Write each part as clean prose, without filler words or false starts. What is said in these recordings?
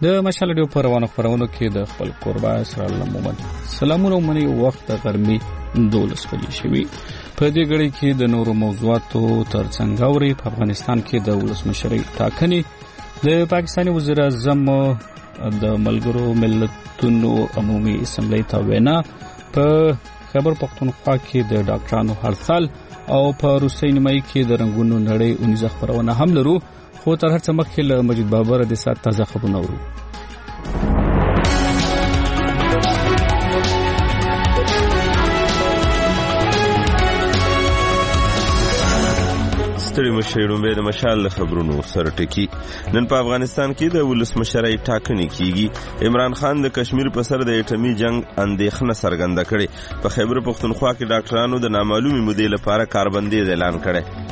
د مشال ډیو په روانو خبرونو کې د خپل قربا سره الله مومن سلامونه مني وخت غرمي 12 بجې شوي. په دې غړي کې د نورو موضوعاتو ترڅنګ اوري په افغانستان کې د ولسمشرۍ ټاکنې، د پاکستاني وزیر اعظم د ملګرو ملتونو عمومي اسمبلی ته وینا، په خیبر پختونخوا کې د ډاکټرانو هړتال او په روسي نیمایي کې د رنگونو نړۍ اونیزه خبرونه هم لرو. خو تر هر څه مخکې له مجید بابر د سات تازه خبرونه ورو. ستړي مشرانو به د مشال خبرونو سره ټکی. نن په افغانستان کې د ولسمشرۍ ټاکنې کیږي. عمران خان د کشمیر په سر د اټومي جنگ اندېښنه څرګنده کړې. په خیبر پختونخوا کې ډاکټرانو د نامعلومې مودې لپاره کاربندیز اعلان کړی.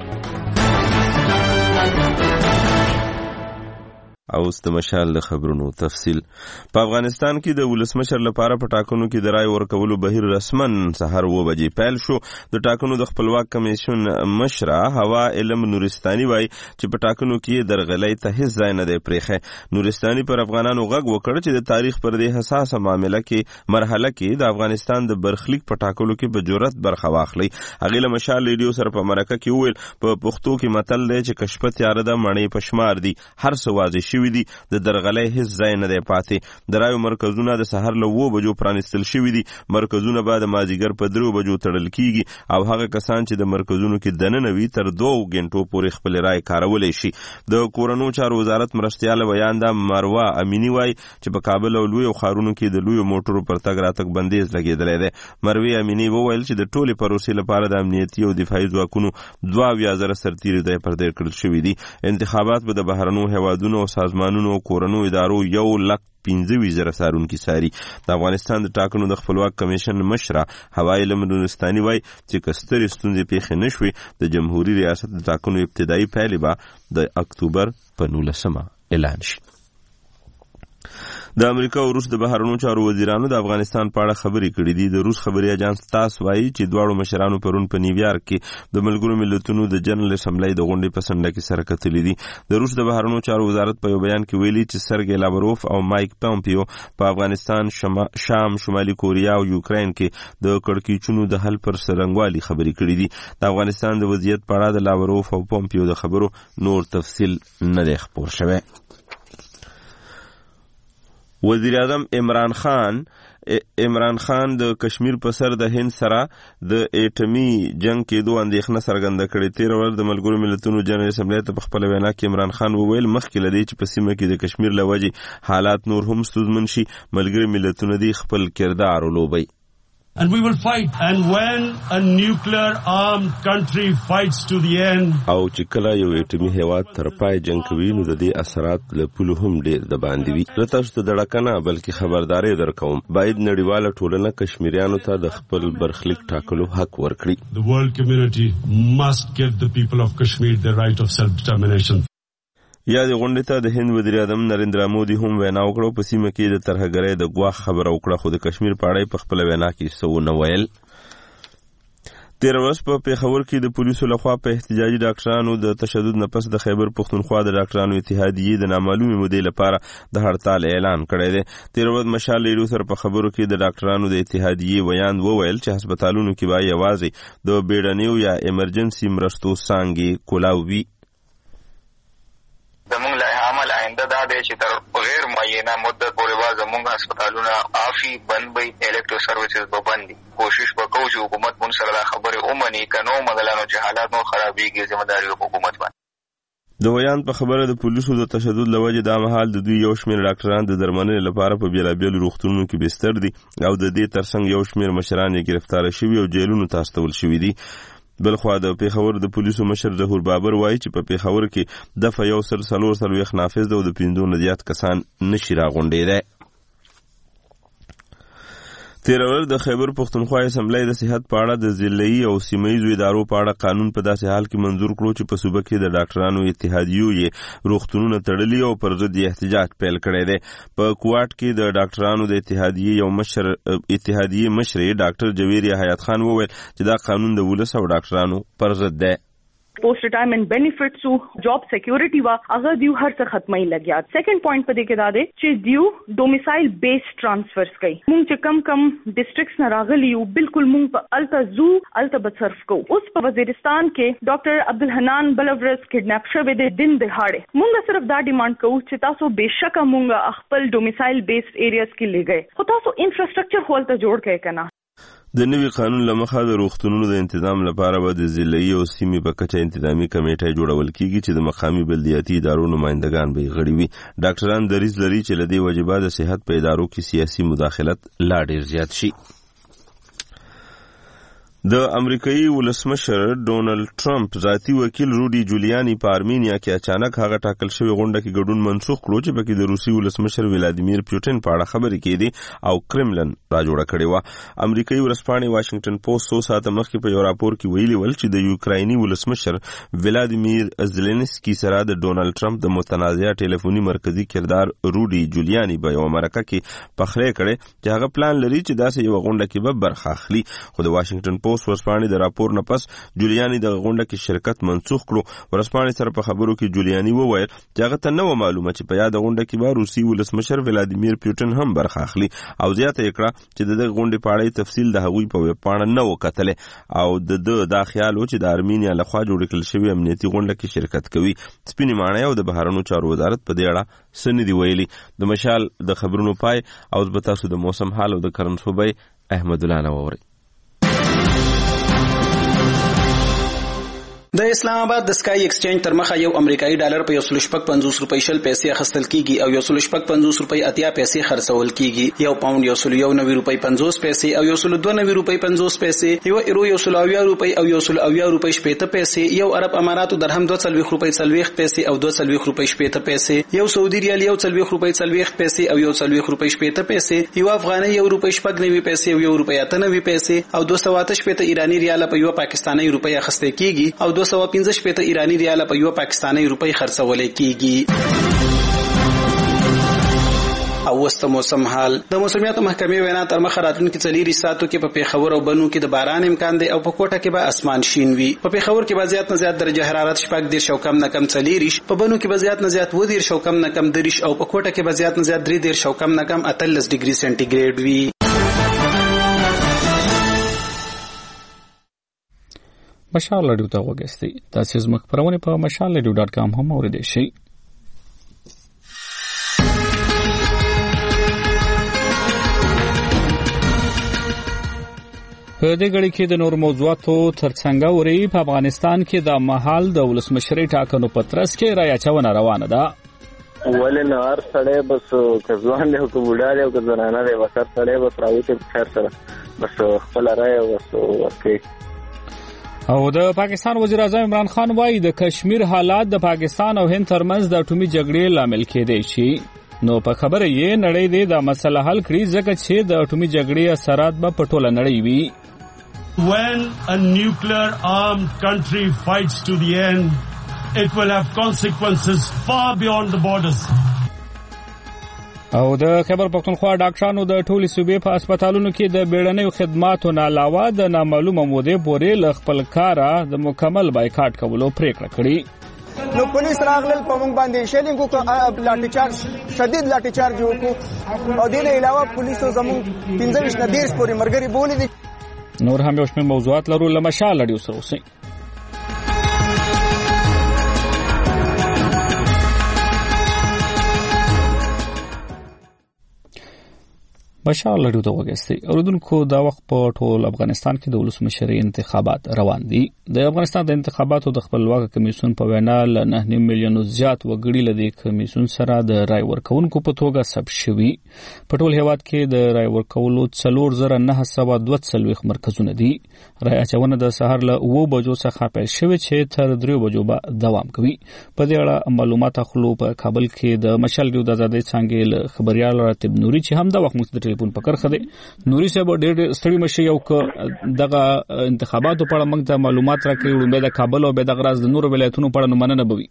او د مشال خبرونو تفصیل. په افغانستان کې د ولسمشر لپاره په ټاکنو کې د رای ورکولو بهیر رسمن سحر 9 بجې پیل شو. د ټاکنو د خپلواک کمیشن مشره هوا علم نورستاني وای چې په ټاکنو کې درغلۍ ته هیڅ ځای نه دی پرېښی. نورستاني پر افغانانو غږ وکړ چې د تاریخ پر دې حساسه مرحله کې د افغانستان د برخلیک په ټاکلو کې په جرأت برخه واخلي. هغه له مشال ریډیو سره په مرکه کې وویل په پښتو کې متل دی چې کشپ تیار ده مڼې پشمار دي، هر څه واضح شوی دي، د درغلۍ هیڅ ځای نه دی پاتې. د رایو مرکزونه د سحر له 9 بجو پرانیستل شوي دي. مرکزونه به د مازیګر په 3 بجو تړل کیږي او هغه کسان چې د مرکزونو کې دننه وي تر 2 غنټو پورې خپل رای کارولی شي. د کورونو چارو وزارت مرستیاله بیانده مروه امینی وای چې په کابل او لوی ښارونو کې د لوی موټرو پر تګ راتګ بندیز لګیدلی دی. مروه امینی وویل چې د ټولې پروسې لپاره د امنیتي او دفاعي ځواکونو 22,000 سرتیري ځای پر ځای کړل شوي دي. انتخابات به د بهرنیو هیوادونو او سازمانونو او کورنو ادارو 1,25,000 څارونکي څاري. د افغانستان د ټاکنو د خپلواک کمیشن مشره هوا علم نورستاني وای چې که سترې ستونزې پیښې نه شوې د جمهوریت ریاست د ټاکنو ابتدایي پیل به د اکتوبر په 19 اعلان شي. د امریکا او روس د بهرنیو چارو وزیرانو د افغانستان په اړه خبرې کړې دي. د روس خبري اژانس تاس وایي چې دواړو مشرانو پرون په نیویارک کې د ملګرو ملتونو د جنرال اسمبلی د غونډې په سنډه کې سره کتلې دي. د روس د بهرنیو چارو وزارت په یو بیان کې ویلي چې سرګی لاوروف او مایک پومپیو په افغانستان، شام، شمالي کوریا او یوکرين کې د کړکېچونو د حل پر سرنګوالي خبرې کړې دي. د افغانستان د وضعیت په اړه د لاوروف او پومپیو د خبرو نور تفصیل نه دی خپور شوی. وزیر اعظم عمران خان د کشمیر په سر د هند سره د اټومي جنگ کېدو اندېښنه څرګنده کړې. 13 ورځ د ملګرو ملتونو جنرال اسمبلی ته په خپل وینا کې عمران خان وویل مخکې له دې چې په سیمه کې د کشمیر له وجې حالات نور هم ستونزمن شي ملګري ملتونه دې خپل کردار ولوبي. And we will fight. And when a nuclear armed country fights to the end, او چې کله یو اټومي هیواد تر پای جنگ کوي نو د دې اثرات له پولو هم ډېر د باندې وي. زه تاسو ته دړکنه بلکې خبرداري درکوم باید نړیواله ټولنه کشمیریانو ته د خپل برخلیک ټاکلو حق ورکړي. The world community must give the people of Kashmir the right of self-determination. یا د غونډې ته د هند وزیر اعظم نریندرا مودي هم وینا وکړه. په سیمه کې د ترهګرۍ د ګواښ خبره وکړه خو د کشمیر په اړه په خپل وینا کې څه ونه ویل. 13 ورځ په پیښور کې د پولیسو لخوا په احتجاجي ډاکټرانو د تشدد نه پس د خیبر پختونخوا د ډاکټرانو اتحادیې د نامعلومې مودې لپاره د هړتال اعلان کړی دی. 13 ورځ مشال ریډیو سره په خبرو کې د ډاکټرانو د اتحادیې ویاند وویل چې هسپتالونو کې به یوازې د بیړنیو یا ایمرجنسي مرستو څانګې کولاو وي. زمونږ له عمل آینده دا دی چې تر غیر معینه مدت پورې به زمونږ هسپتالونه عافي بند وي، الکټرو سروسز به بند دي. کوشش به کوو چې حکومت مونږ سره دا خبرې ومني، که نه ومنله چې حالات نور خرابېږي ذمهداري په حکومت باندې. د ویاند په خبره د پولیسو د تشدد له وجې دا مهال د دوی یو شمېر ډاکټران د درملنې لپاره په بېلابېلو روغتونونو کې بستر دي او د دې ترڅنګ یو شمېر مشران یې ګرفتاره شوي او جیلونو ته استول شوي دي. بلخوا د پیښور د پولیسو مشر ظهور بابر وایي چې په پیښور کې دفعه 144 نافذ ده او د 5 نه زیات کسان نشي راغونډېدی. 13 ورځ د خیبر پختونخوا اسمبلی د صحت په اړه د ضلعي او سیمه‌یزو ادارو په اړه قانون په داسې حال کې منظور کړو چې په صوبه کې د ډاکټرانو اتحادیو یې روغتونونه تړلي او پر ضد احتجاج پیل کړی دی. په کوټ کې د ډاکټرانو د اتحادیې مشر ډاکټر جویر حیات خان وویل چې دا قانون د ولس او ډاکټرانو پر ضد دی. Post retirement benefits او جاب سکیورټي وا هغه دیو هر څه ختمي لګیا. سیکنډ پوینټ په دې کې دا دی چې دیو ډومیسایل بیس ټرانسفرز کوي. مونږ چې کم ډیسټریکټس نه راغلي یو بالکل مونږ په الته بصرف کو. اوس په وزیرستان کې ډاکټر عبدالحنان بلورس کډناپ شوی دی دن دهاړه. مونږ صرف دا ډیماند کوو چې تاسو بهشکه مونږ خپل ډومیسایل بیس ایریاز کې لګئ، خو تاسو انفراستراکچر هولته جوړ کړئ کنه. د نوي قانون لمخه د روغتونونو د تنظیم لپاره به د ضلعي او سیمې په کچه انتظامی کمیټه جوړول کیږي چې د مقامي بلدیاتي ادارو نمائندگان به غړي وي. ډاکټران دریځ لري چې لدی واجبات د صحت په ادارو کې سیاسي مداخلت لا ډیر زیات شي. د امریکایي ولسمشر ډونالد ټرمپ ذاتی وکیل روډي جولیانی په ارمینیا کې اچانک هغه ټاکل شوی غونډه کې ګډون منسوخ کړو چې پکې د روسي ولسمشر ولادیمیر پوتین په اړه خبرې کېدې او کرملن را جوړه کړې و. امریکایي ورځپاڼې واشنگټن پوسټ 100 ساعته مخکې په یو راپور کې ویلي ول چې د یوکرایني ولسمشر ولادیمیر زلنسکي سره د ډونالد ټرمپ د متنازعه ټلیفوني مرکزی کردار روډي جولیانی په یو مرکه کې پخړې کړې چې هغه پلان لري چې داسې یو غونډه کې به برخه اخلي. خو د واشنگټن ورسپانې د راپور نه پس جولیانی د غونډه کې شرکت منسوخ کړو. ورسپانې سره په خبرو کې جولیانی وویل چې هغه ته نو معلومه چې په یاد غونډه کې به روسي ولسمشر ولادیمیر پوتین هم برخه اخلي او زیاته کړه چې د غونډې په اړه تفصیل د هغوی په ویب پاڼه نه وکتلې او د دا خیال و چې د ارمینیا لخوا جوړ کړل شوی امنیتي غونډه کې شرکت کوي. سپینې ماڼۍ او د بهرنیو چارو وزارت په دې اړه سن دی ویلي. د مشال د خبرونو پای او د تاسو د موسم حال او د کرنسوبي احمد الله نووري. د اسلام آباد د سکای ایکسچینج تر مخه یو امریکایي ډالر په 150 روپۍ شل پیسې اخیستل کیږي او 150 روپۍ اتیا پیسې خرڅول کیږي. یو پاوند 190 روپۍ 50 پیسې او 192 روپۍ 50 پیسې، یو ایرو 120 روپۍ او 120 روپۍ 70 پیسې، یو عرب اماراتو درهم 240 روپۍ 40 پیسې او 240 روپۍ 70 پیسې، یو سعودي ریال 140 روپۍ 40 پیسې او 140 روپۍ 70 پیسې، یو افغاني 1 روپۍ 90 پیسې او 1 روپۍ 98 پیسې او 288 ایرانی ریال په یو پاکستاني روپۍ اخیستل کیږي او 215 ایرانی ریال په یو پاکستاني روپۍ خرڅول کیږي. او وسط موسم حال. د موسمیاتو محکمې وینا تر مخه راتلونکي 4 ساعتو کې په پیښور او بنو کې د باران امکان دی او په کوټه کې به اسمان شین وي. په پیښور کې به زیات نه زیات درجه حرارت 14 او کم نه کم 40، په بنو کې به زیات نه زیات 20 او کم نه کم 30 او په کوټه کې به زیات نه زیات 30 او کم نه کم 38 ډیګري سنټیګریډ وي. مشال رادیو ته وګورئ. تاسو زموږ خبرونه په mashalradio.com هم اوریدئ شئ. په دې غړي کې د نور موضوعاتو ترڅنګ اوري په افغانستان کې د مهال د ولسمشرۍ ټاکنو په ترڅ کې رای اچونه روانه ده. ولې نه هر سړی بس کزوان له کومډاله او کزنانه له وسر سړی بس راوځي په خیر سره بس خپل رای ورکړي. او د پاکستان وزیر اعظم عمران خان وایي د کشمیر حالات د پاکستان او هند ترمنځ د اټومي جګړې لامل کېدای شي. نو په خبره یې نړۍ دې د مسله حل کړي ځکه چې د اټومي جګړې اثرات به په ټوله نړۍ وي. When a nuclear armed country fights to the end, it will have consequences far beyond the borders. او د خیبر پختونخوا ډاکټرانو د ټولي صوبې په هسپتالونو کې د بیړنیو خدماتو نه علاوه د نامعلومه مودې پورې له خپل کاره د مکمل بایکاټ کولو پریکړه کړې. نو پولیس راغلل په موږ باندې شیلینګ کو لاټي چارج شدید لاټي چارج وکړو او د دې علاوه پولیسو زموږ 15 نه 10 پورې مرګري بولې دي. نور هم یو شمېر موضوعات لرو له مشال رادیو سره اوسئ. مشال رادیو ته وګورئ. اوریدونکو دا وخت په ټول افغانستان کې د ولسمشرۍ انتخابات روان دي. د افغانستان د انتخاباتو د خپلواک کمیسیون په وینا له 9 میلیونو زیات وګړي له دې کمیسیون سره د رای ورکونکو په توګه ثبت شوي. په ټول هیواد کې د رای ورکولو 4942 مرکزونه دي. رای اچونه د سهار له 9 بجو څخه پیل شوې چې تر 3 بجو به دوام کوي. په دې اړه معلومات اخلو په کابل کې د مشال رادیو د آزادۍ څنګه له خبريال راتب نوري چې هم د وخت مخ ټلیفون پکړ خده نوري صاحب ډېر ستړي مشي یو دغه انتخاباتو په اړه موږ ته معلومات راکړي وړاندې د کابل او د غراز د نورو ولایتونو په اړه مننه بوي.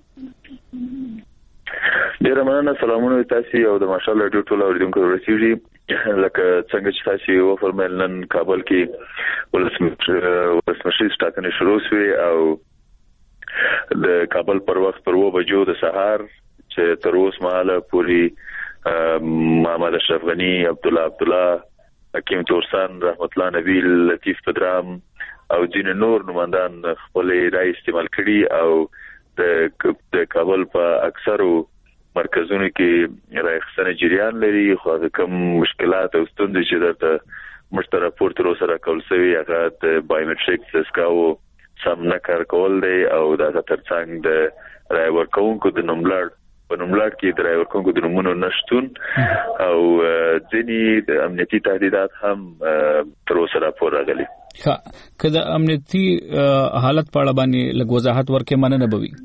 ډېر مننه. سلامونه تاسو او د ماشال رادیو ټول اوریدونکو رسیږي. لکه څنګه چې تاسو یو فرمایل نن کابل کې ولسمشرۍ ټاکنې شروع شوې او د کابل پر وخت پر 2 بجو د سهار چې تر اوسه مهاله پورې محمد اشرف غنی، عبدالله حکیم تورسان، رحمت الله نبیل، لطیف پدرام او ځین نور نمائندان خپل رائے استعمال کړي او د کابل په اکثرو مرکزونو کې راځنه جریان لري. خو د کوم مشکلات او ستونزې چې درته مشترک راپورټ تر اوسه راکول شوی هغه د بایومټریک سیسکاو سم نه کار کول دی او دا ترڅنګ د رای ورکوونکو د نوملړ کې د رای ورکوونکو د نومونو نشټون او ځینې د امنیتي تهدیدات هم تر اوسه راپور راغلي. که د امنیتي حالت په اړه باندې لږ وضاحت ورکړې مننه بوي.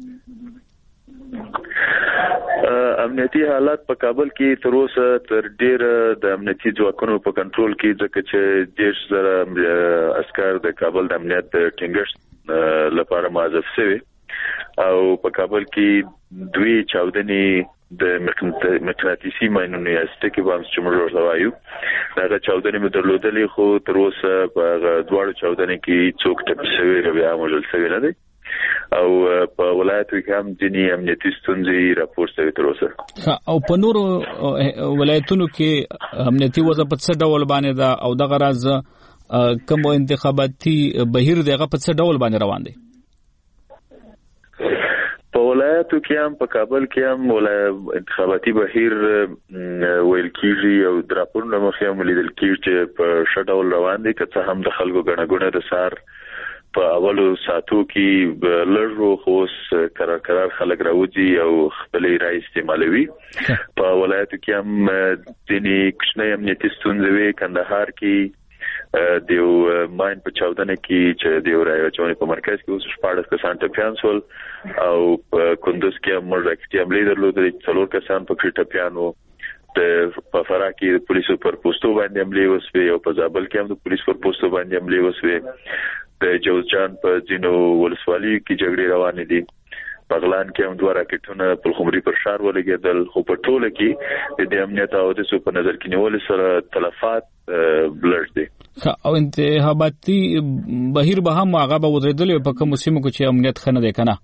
امنیتي حالت په کابل کې تر اوسه تر ډیره د امنیتي ځواکونو په کنټرول کې ځکه چې 10,000 عسكر د کابل د امنیت ټینګښت لپاره معزز شوي او په کابل کې 2 چاودنې د مقناطیسي ماینونو یا سټیکي بامز چې موږ ورته وایو دا چاودنې مې درلودلې خو تر اوسه په دواړو چاودنې کې څوک ټپي شوي یا بیا وژل شوي نه دي او په ولایتو کې هم ځینې امنیتي ستونزې راپور شوي تر اوسه. او په نورو ولایتونو کې امنیتي وضع په څه ډول باندې ده او دغه راز کوم انتخاباتي بهیر دغه په څه ډول باندې روان دي؟ په ولایتو کې هم په کابل کې هم انتخاباتي بهیر ویل کیږي او د راپورونو مخې هم لیدل کیږي چې په ښه ډول روان دي که څه هم د خلکو ګڼه د سار په اولو ساتو کې لږ خوس قرار خلک راوځي او خپل رائے استعمالوي. په ولایتو کې هم ځینې کوچنۍ امنیتي ستونزې وي. کندهار کې د ماین په چاودنه کې چې د رائے اچونې په مرکز کې اوس 14 کسان ټپیان شول او په کندوز کې هم راکټي حمله درلودلې 4 کسان په ټپیان وو. په فراه کې د پولیسو پر پوسټو باندې حمله وسوي او په زابل کې هم د پولیسو پر پوسټو باندې حمله وسوي. د جوزجان په ځینو ولسوالیو کې جګړې روانې دي. بغلان کې هم 2 راکټونه په خمري پر ښار ولګېدل خو په ټوله کې د امنیت او د سو په نظر کې نیول سره تلفات بلډ دي. او انتخاباتي بهیر به هم هغه به ودرېدل په کوم سیمو کې چې امنیت خنه دی کنه؟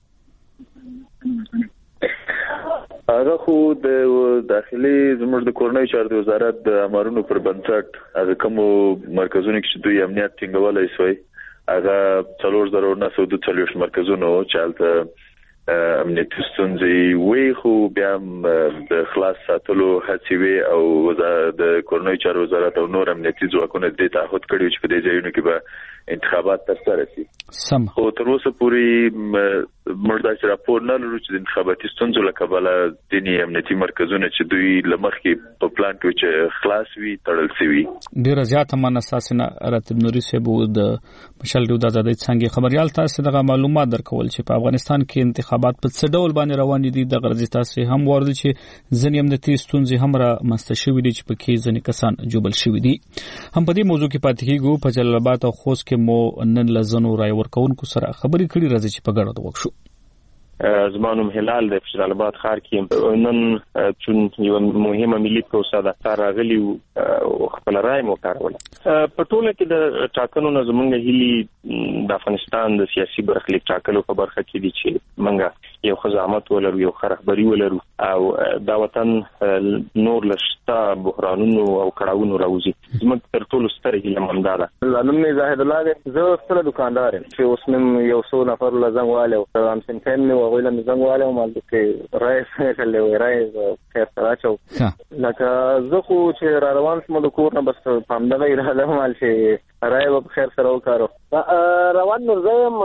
هغه خو د داخلي زموږ د کورنۍ چارو وزارت د امرونو پر بنسټ هغه کوم مرکزونه کې دوی امنیت ټینګولای شوی هغه 4,942 مرکزونه چالت امنیتي ستونزې وی خو بیا د خلاص ساتلو هڅې وی او د کورنۍ چارو وزارت او نور امنیتي ځواکونه د تعهد کړي چې په دې ځایونو کې به انتخابات ترسره شي. خو تر اوسه پورې موږ دا راپور نه لرو چې د انتخاباتي ستونزو له کبله ځینې امنیتي مرکزونه چې دوی لمخکې په پلان کې چې خلاص وي تړل شوي. ډیره زیاته مننه اساسا راتب نوري صاحب د مشال د آزادۍ څنګه خبريال تاسو دغه معلومات درکول چې په افغانستان کې انتخابات په څه ډول باندې روان دي. د غرض تاسو هم ورته چې ځینې امنیتي ستونزې هم را مستشوي دي چې په کې ځینې کسان جوبل شوي دي. هم په دې موضوع کې پاتې کیږو. په جلال آباد او خوست کې مو نن لزنو رای ورکوونکو سره خبرې کړې راځي چې په ګډه وکړو. زمانم هلال د جلال آباد ښار کې نن چې یو مهمه ملي پروسه ده راغلی او خپل رائے مو کاروله. په ټوله کې د ټاکنو زمونږ هلي د افغانستان د سیاسي برخلیک ټاکلو په برخه کې دي چې منګه یو خزامت ولرو یو خبري ولرو او دا وطن نور لشتا بحرانونو او کړهونو راوځي. زموږ تر ټولو ستره هیله همدا ده. زانم نه زاهد الله ده. زه خپل دکاندار یم چې اوس مې یو څو نفر لزنګ والو ترام سنټن مې وغویل مې زنګ والو مال کې رئیس کله رئیس خیر تراچو لکه زه خو چې را روان شم د کور نه بس پامدغه اراده مال چې رای په خیر سره وکړو. روان نورزم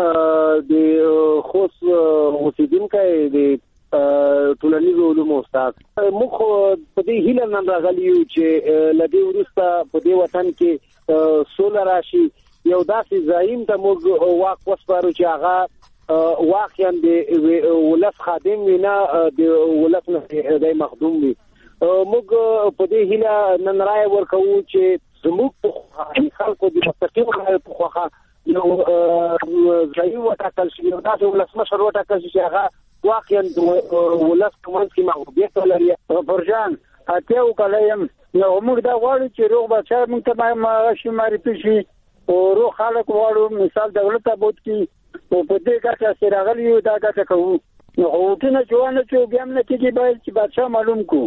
د خوص اوسیدونکو د ټولنیزو علومو استاد مخ په دې هیله نن راغلی چې لدی ورسته په دې وطن کې سول راشي یو داسې زایم ته موږ واک وسپارو چې هغه واقعا د ولس خادم وینا د ولس نه د مخدوم وي. موږ په دې هیله نن رائے ورکوو چې زموږ خلکو د مستقیم خلکو خوخه یو ځای وټاکل شي یو داسې ولس مشر وټاکل شي هغه واقعا ولس کومنس کې محبوبیت ولري. فرجان اتیو کلایم نو موږ دا غواړو چې روغ بچا موږ ته معرفي شي او روغ خلک غواړو مثال دولت ابود کې او په دې ګټه چې راغلی یو دا ګټه کوو نو اوټونه جوړنه چې بیا نه کېږي باید چې بادشاه معلوم کو.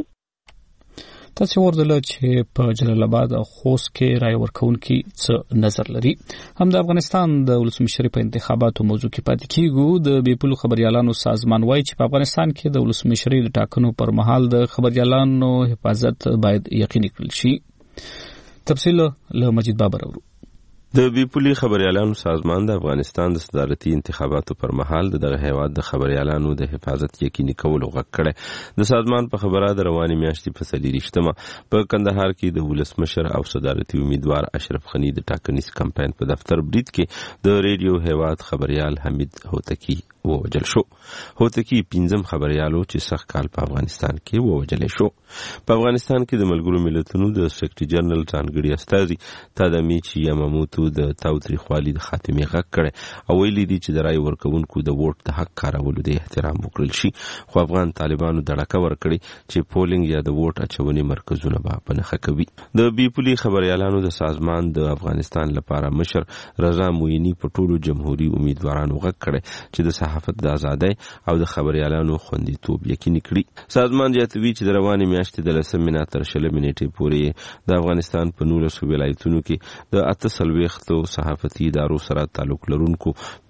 تاسو ورته چې په جلال آباد او خوست کې رای ورکونکي څه نظر لري. هم د افغانستان د ولسمشر په انتخاباتو موضوع کې پاتې کیږو. د بیپلو خبريالانو سازمان وایي چې په افغانستان کې د ولسمشر د ټاکنو پر مهال د خبريالانو حفاظت باید یقیني کړل شي. تفصیل له مجید بابر اورو. د بیپولي خبريالانو سازمان د افغانستان د صدارتي انتخاباتو پر مهال دغه هیواد د خبريالانو د حفاظت یقیني کولو غږ کړی. د سازمان په خبره د رواني میاشتې په 23 په کندهار کې د ولسمشر او صدارتي امیدوار اشرف غنی د ټاکنیز کمپاین په دفتر برید کې د ریډیو هیواد خبريال حمید هوتکی ووجل شو. هوتکی 15 خبريالو چې سخت کال په افغانستان کې ووجل شو. په افغانستان کې د ملګرو ملتونو د سیکریټری جنرال ځانګړي استازي تادامیچی یاماموتو د تاوتریخوالي د خاتمې غږ کړی او ویلي دي چې د رای ورکوونکو د ووټ د حق کارولو د احترام وکړل شي. خو افغان طالبانو دړکه ورکړي چې پولینګ یا د ووټ اچونې مرکزونه به په نښه کوي. د بیپولي خبريالانو د سازمان د افغانستان لپاره مشر رضا موینی په ټولو جمهوریت امیدوارانو غږ کړی چې د صحافت د ازادۍ او د خبريالانو خوندیتوب یقیني کړي. سازمان جاتوي چې د رواني میاشتې د 10 تر 20 نیټې پورې د افغانستان په 19 ولایتونو کې د 48 صحافتي ادارو سره تعلق لرونکو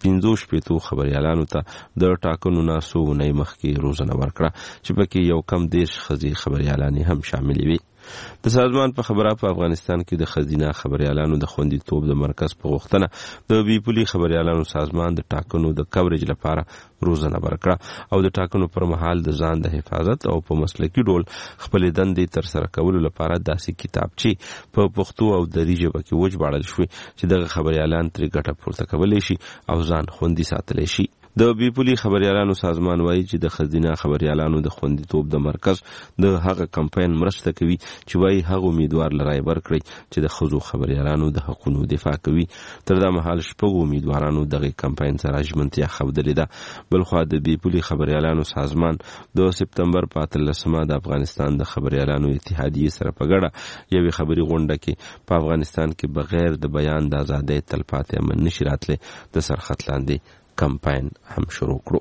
15 خبريالانو ته د ټاکنو نه څو ونې مخکې روزنه ورکړه چې پکې یو کم 10 ښځې خبريالانې هم شامل وي. د سازمان په خبره په افغانستان کې د خزینه خبريالانو د خوندیتوب د مرکز په غوښتنه د بیپولي خبريالانو سازمان د ټاکنو د کوریج لپاره روزنه ورکړه او د ټاکنو پر مهال د ځان د حفاظت او په مسلکي ډول خپل دندې تر سره کولو لپاره داسې کتابچې په پښتو او دري ژبه کې وژباړل شوې چې دغه خبريالان ترې ګټه پورته کولی شي او ځان خوندي ساتلی شي. د بیپولي خبريالانو سازمان وایي چې د خزینه خبريالانو د خوندیتوب د مرکز د هغه کمپاین مرسته کوي چې وایي هغه امیدوار لرای ورکړي چې د خزو خبريالانو د حقوقو دفاع کوي. تر دا مهال شپږ امیدوارانو دغه کمپاین سره ژمنتیا ښودلې ده. بلخو د بیپولي خبريالانو سازمان د سپتمبر په 13 د افغانستان د خبريالانو اتحادیې سره په ګډه یوې خبري غونډه کې په افغانستان کې بغیر د بیان د ازادۍ تلپاتې امن نشي راتلی د سرخط لاندې کمپاین هم شروع کړو.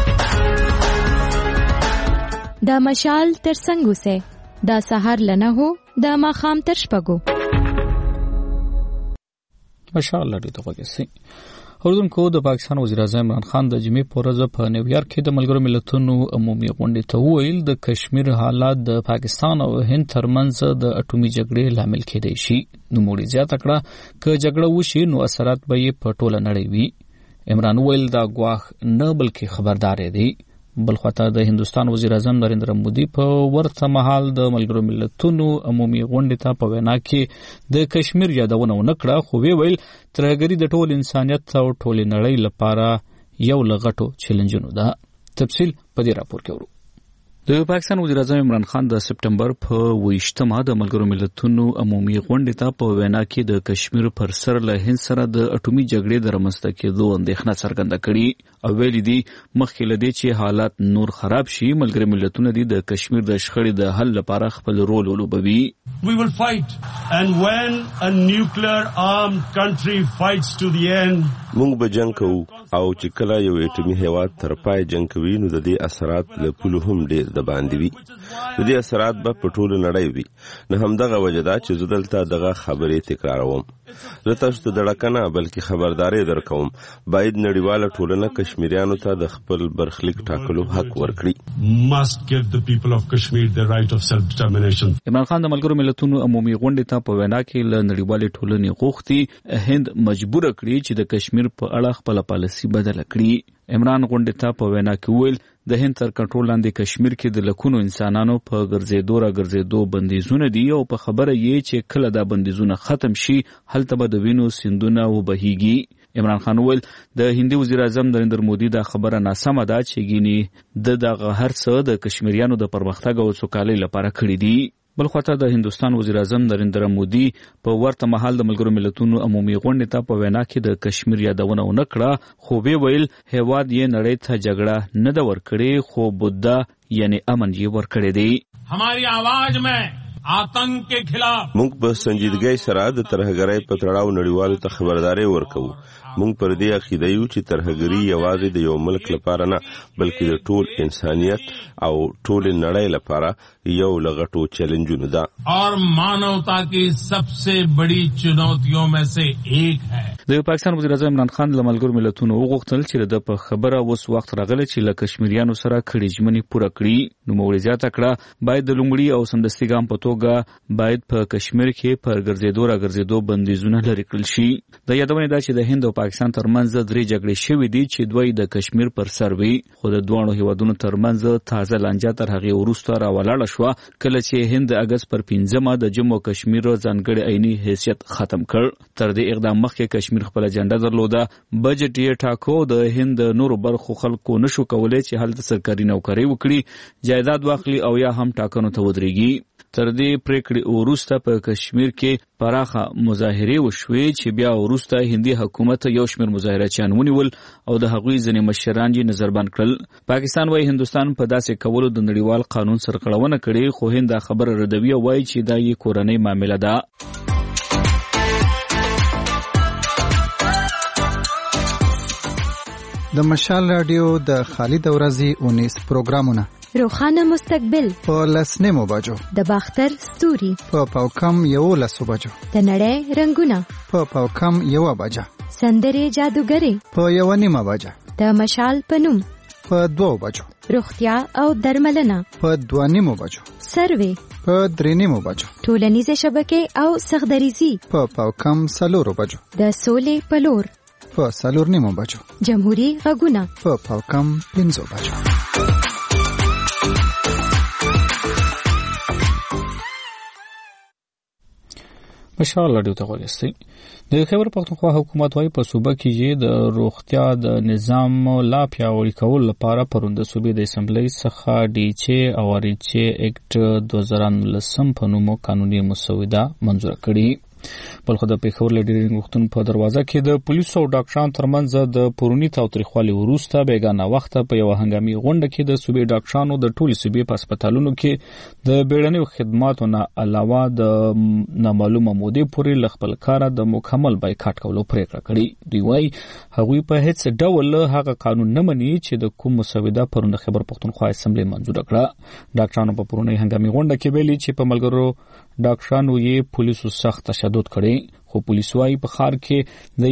دا مشال تر څنګه سه دا سحر لنه هو دا ماخام تر شپګو مشال لري دغه سي. اردوونکو د پاکستان وزیر اعظم عمران خان د جمعې په ورځ په نیویارک کې د ملګرو ملتونو عمومي غونډې ته وویل د کشمیر حالات د پاکستان او هند ترمنځ د اټومي جګړې لامل کېدای شي. نوموړي زیاته کړه چې جګړه وشي نو اثرات به یې په ټوله نړۍ وي. عمران ویل دا ګواښ نه بلکې خبردار دی. بلخواته د هندستان وزیر اعظم نریندرا مودي په ورته مهال د ملګرو ملتونو عمومي غونډې ته په وینا کې د کشمیر یادونه ونکړه خو ویل ترهګري د ټول انسانیت او ټول نړۍ لپاره یو لغټو چیلنجونو ده. تفصیل په دې راپور کې ورو. د پاکستان وزیر اعظم عمران خان د سپټمبر په 28 د ملګرو ملتونو عمومي غونډې ته په وینا کې د کشمیر پر سر له هند سره د اټومي جګړې د رامنځته کېدو اندېښنه څرګنده کړې او ویلي دي مخکې له دې چې حالات نور خراب شي ملګري ملتونه د کشمیر د شخړې د حل لپاره خپل رول ولوبوي. We will fight and when a nuclear armed country fights to the end موږ به جنگ کوو او چې کله یو اټومي هیواد تر پای جنگ کوي نو د دې اثرات له پلو هم ډیر د باندې وي. د دې اثرات به په ټوله نړۍ وي. نه همدغه وجه ده چې زه دلته دغه خبرې تکراروم. زه تاسو ته دړکه نه بلکې خبرداري درکوم. باید نړیواله ټولنه کشمیریانو ته د خپل برخلیک ټاکلو حق ورکړي. Must give the people of Kashmir the right of self-determination. عمران خان د ملګرو ملتونو عمومي غونډې ته په وینا کې له نړیوالې ټولنې غوښتي هند مجبور کړي چې د کشمیر په اړه خپل پالیسي بدله کړي. عمران غونډې ته په وینا کې ویل د هند تر کنټرول لاندې کشمیر کې د لکونو انسانانو په ګرځېدو بندیزونه دي او په خبره یې چې کله دا بندیزونه ختم شي هلته به د وینو سیندونه وبهیږي. عمران خان ویل د هندي وزیر اعظم نریندرا مودي دا خبره ناسمه ده چې ګینی دغه هر څه د کشمیریانو د پرمختګ او سوکالۍ لپاره کړی دي. بلخواته د هندستان وزیر اعظم نریندرا مودي په ورته مهال د ملګرو ملتونو عمومي غونډې ته په وینا کې د کشمیر یادونه ونکړه خو ویل هیواد یې نړۍ ته جګړه نه ده ورکړې خو بودا یعنی امن یې ورکړی دی. हमारी आवाज में आतंक के खिलाफ موږ په سنجیدګۍ سره د ترهګرۍ په تړاو نړیوالو ته خبرداري ورکوو. موږ پر دې عقیده یو چې ترهګري یوازې د یو ملک لپاره نه بلکې د ټول انسانیت او ټول نړۍ لپاره یو لغټو چیلنجونه ده और मानवता की सबसे बड़ी चुनौतियों में से एक है. د پاکستان وزیر اعظم عمران خان له ملګرو ملتونو وغوښتل چې د په خبره اوس وخت راغلی چې له کشمیریانو سره کړي ژمنې پوره کړي. نو موري زیاته کړه باید د لومړي او سمدستي ګام په توګه باید په کشمیر کې پر ګرځېدو را ګرځېدو بندیزونه لرې کړل شي. د یادونه ده چې د هند او پاکستان ترمنځ درې جګړې شوې دي چې دوی د کشمیر پر سر وي، خو د دوه هیوادونو ترمنځ تازه لانجه تر هغه وروسته راولاړه شو کله چې هند د اگست پر 15 د جموں او کشمیر ځانګړي عیني حیثیت ختم کړ. تر دې اقدام مخکې کشمیر خپل اجنډا درلوده، بجټ یې ټاکو. د هند نورو برخو خلکو نشو کولای چې هلته سرکاري نوکری وکړي، جایداد واخلي او یا هم ټاکنو ته ودرېږي. تر دې پریکړې وروسته په کشمیر کې پراخه مظاهرې وشوې چې بیا وروسته هندي حکومت یو شمېر مظاهرچیان ونیول او د هغوی ځینې مشران یې نظربند کړل. پاکستان وايي هندوستان په داسې کولو د نړیوال قانون سرغړونه کړې، خو هند دا خبره ردوي او وايي چې دا یې کورنۍ معامله ده. د مشال رادیو د خالد اورازي 19 پروګرامونه روخانه مستقبل په لسنیمو بجو، د باختر ستوري په پاوکم 11 بجو، د نړۍ رنگونه په پاوکم 1 بجه، سندرې جادوګري په 1:30 بجه، د مشال پنوم په 2 بجو، روغتیا او درملنه په 2:30 بجو، سروې په 3:30 بجو، ټولنیزه شبکې او سخدریزي په پاوکم 4 بجو، د سولې پلور په 4:30 بجو، جمهوریت غږونه په پاوکم 5 بجو. مشال رادیو ته ورسئ. د خیبر پختونخوا حکومت وايي په صوبه کې د روغتیا د نظام لا پیاوړي کول لپاره پروند صوبې د اسمبلی څخه ډیچې او ریچې اکټ 2019 په نوم قانوني مسوده منظور کړي. بلخو د پیښور لیډرینګ وختون په دروازه کې د پولیسو او ډاکټرانو ترمنځ د پرونی تاوتریخوالي وروسته بیګانه وخت په یو هنګامي غونډه کې د صوبې ډاکټرانو د ټولي صوبې په هسپتالونو کې د بیړنیو خدماتو نه علاوه د نامعلومه مودې پورې خپل کار د مکمل بایکاټ کولو پریکړه کړې. دوی وايي هغوی په هیڅ ډول هغه قانون نه مني چې د کوم مسوده پرونی خیبر پختونخوا اسمبلی منظور کړه. ډاکټرانو په پرونی هنګامي غونډه کې ویلي چې په ملګرو ډاکټرانو یې پولیسو سخت تشدد کړي، خو پولیسو وايي په ښار کې د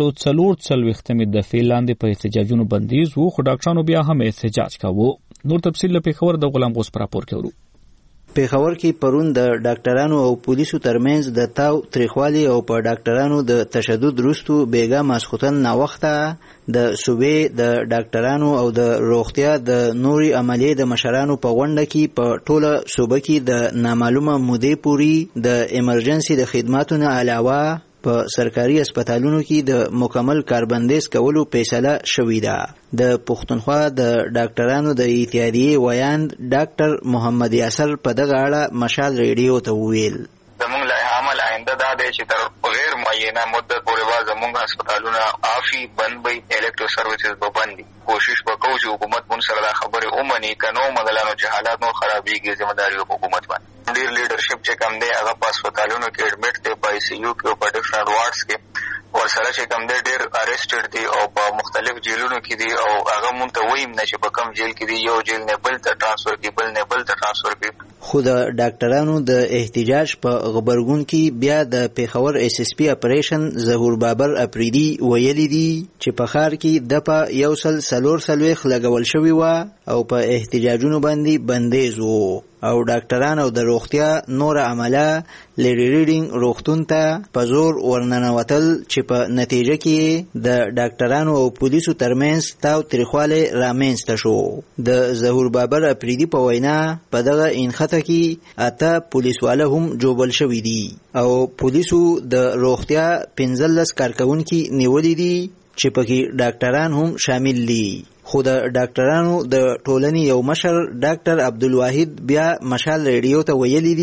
144 د فعلاندې په احتجاجونو بندیز وو، خو ډاکټرانو بیا هم احتجاج کاوه. نور تفصیل له پیښور د غلام غوث پر راپور کې ورو. پیښور کې پرون د ډاکټرانو او پولیسو ترمنځ د تاو تریخوالي او په ډاکټرانو د تشدد وروسته بیګا ماسخوتن ناوخته د صوبې د ډاکټرانو او د روغتیا د نوري عملیې د مشرانو په غونډه کې په ټوله صوبه کې د نامعلومه مودې پوري د ایمرجنسي د خدماتو نه علاوه په سرکاري هسپتالونو کې د مکمل کاربندیز کولو فیصله شوې ده. د پښتونخوا د ډاکټرانو د اتحادیې ویاند ډاکټر محمد یاسر په دغه اړه مشال ریډیو ته وویل زموږ له عمل آینده دا دی چې تر غیر معینه مدت پورې به زموږ هسپتالونه عافي بند وي، الکټرو سروسز به بند وي. کوشش وکړو چې حکومت مونږ سره دا خبرې ومني، که نو مدلانو چې حالات نور خرابېږي ذمہداري حکومت باندې. ډېر لیډرشپ چې کم دی هغه په هسپتالونو کې ایډمټ دی، په آی سی یو کې او په ډفرنټ وارډز کې. ورسره چې کم دی ډېر اریسټډ دي او په مختلف جیلونو کې دي او هغه مونږ ته وایي نه چې په کم جیل کې دي، یو جیل نه بل ته ټرانسفر کړي، بل نه بل ته ټرانسفر کړي. خو د ډاکټرانو د احتجاج په غبرګون کې بیا د پیښور اس اس پی اپریشن ظهور بابر اپریدي ویلي دي چې په ښار کې د په 144 لګول شوی و او په احتجاجونو باندې بندیز وو او ډاکټران او د روغتیا نور عمله لری ریډینګ روغتون ته په زور ورننوتل چې په نتیجه کې د ډاکټرانو او پولیسو ترمنځ تاو تریخواله رامنځته شو. د ظهور بابر اپریدي په وینا په دغه انخته کې اته پولیسواله هم جوبل شوي دي او پولیسو د روغتیا 15 کارکونکي نیولې دي چې پکې ډاکټران هم شامل دي. خو د ډاکټرانو د ټولنې یو مشر ډاکټر عبدالواحد بیا مشال ریډیو ته ویلي دي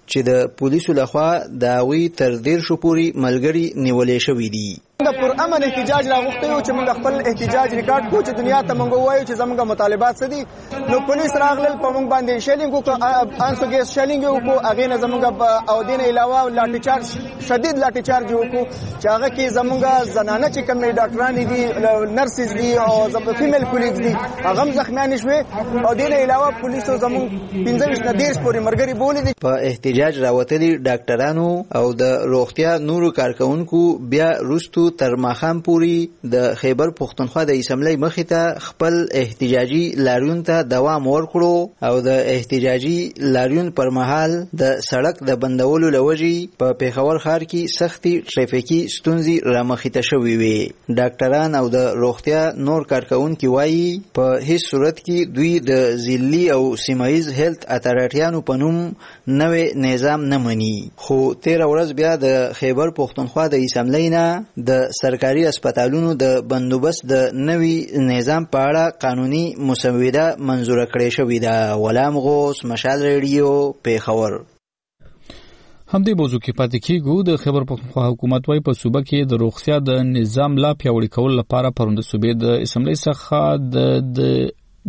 چې د پولیسو لخوا د هغوی تر 10 پورې ملګري نیولې شوي دي. د پر امن احتجاج راغوښته یو چې موږ خپل احتجاج ریکارډ کوو چې دنیا ته موږ وایو چې زموږ مطالبات څه دي. نو پولیس راغلل په موږ باندې شیلینګ وکړو، انسو ګیس شیلینګ وکړو، هغې نه زموږ او دې نه علاوه لاټي چارج شدید لاټي چارج وکړو چې هغه کې زموږ زنانه چې کومې ډاکټرانې دي، نرسز دي او فیمیل کولیګز دي هغه هم زخمیانې شوې او دې نه علاوه پولیسو زموږ 15 نه 10 پورې مرګري بولې دي. په احتجاج راوتلي ډاکټرانو او د روغتیا نورو کارکونکو بیا وروستو تر ماښام پورې د خیبر پښتونخوا د اسمبلی مخې ته خپل احتجاجي لاریون ته دوام ورکړو او د احتجاجي لاریون پر مهال د سړک د بندولو له وجې په پیښور ښار کې سختې ټریفیکي ستونزې رامخې ته شوې وې. ډاکټران او د روغتیا نور کارکونکي وایي په هیڅ صورت کې دوی د ضلعي او سیمه ییز هیلت اتارټیانو په نوم نوې نظام نه مني. خو 13 ورځ بیا د خیبر پښتونخوا د اسمبلی نه د سرکاري اسپیټالونو د بندوبست د نوي نظام په اړه قانوني مسوده منظوره کړې شوې ده. غلام غوث، مشال ریډیو، پیښور. همدې موضوع کې پاتې کېږو. د خیبر پښتونخوا حکومت وايي په صوبه کې د روغتیا د نظام لا پیاوړي کولو لپاره پروند صوبې د اسمبلی څخه د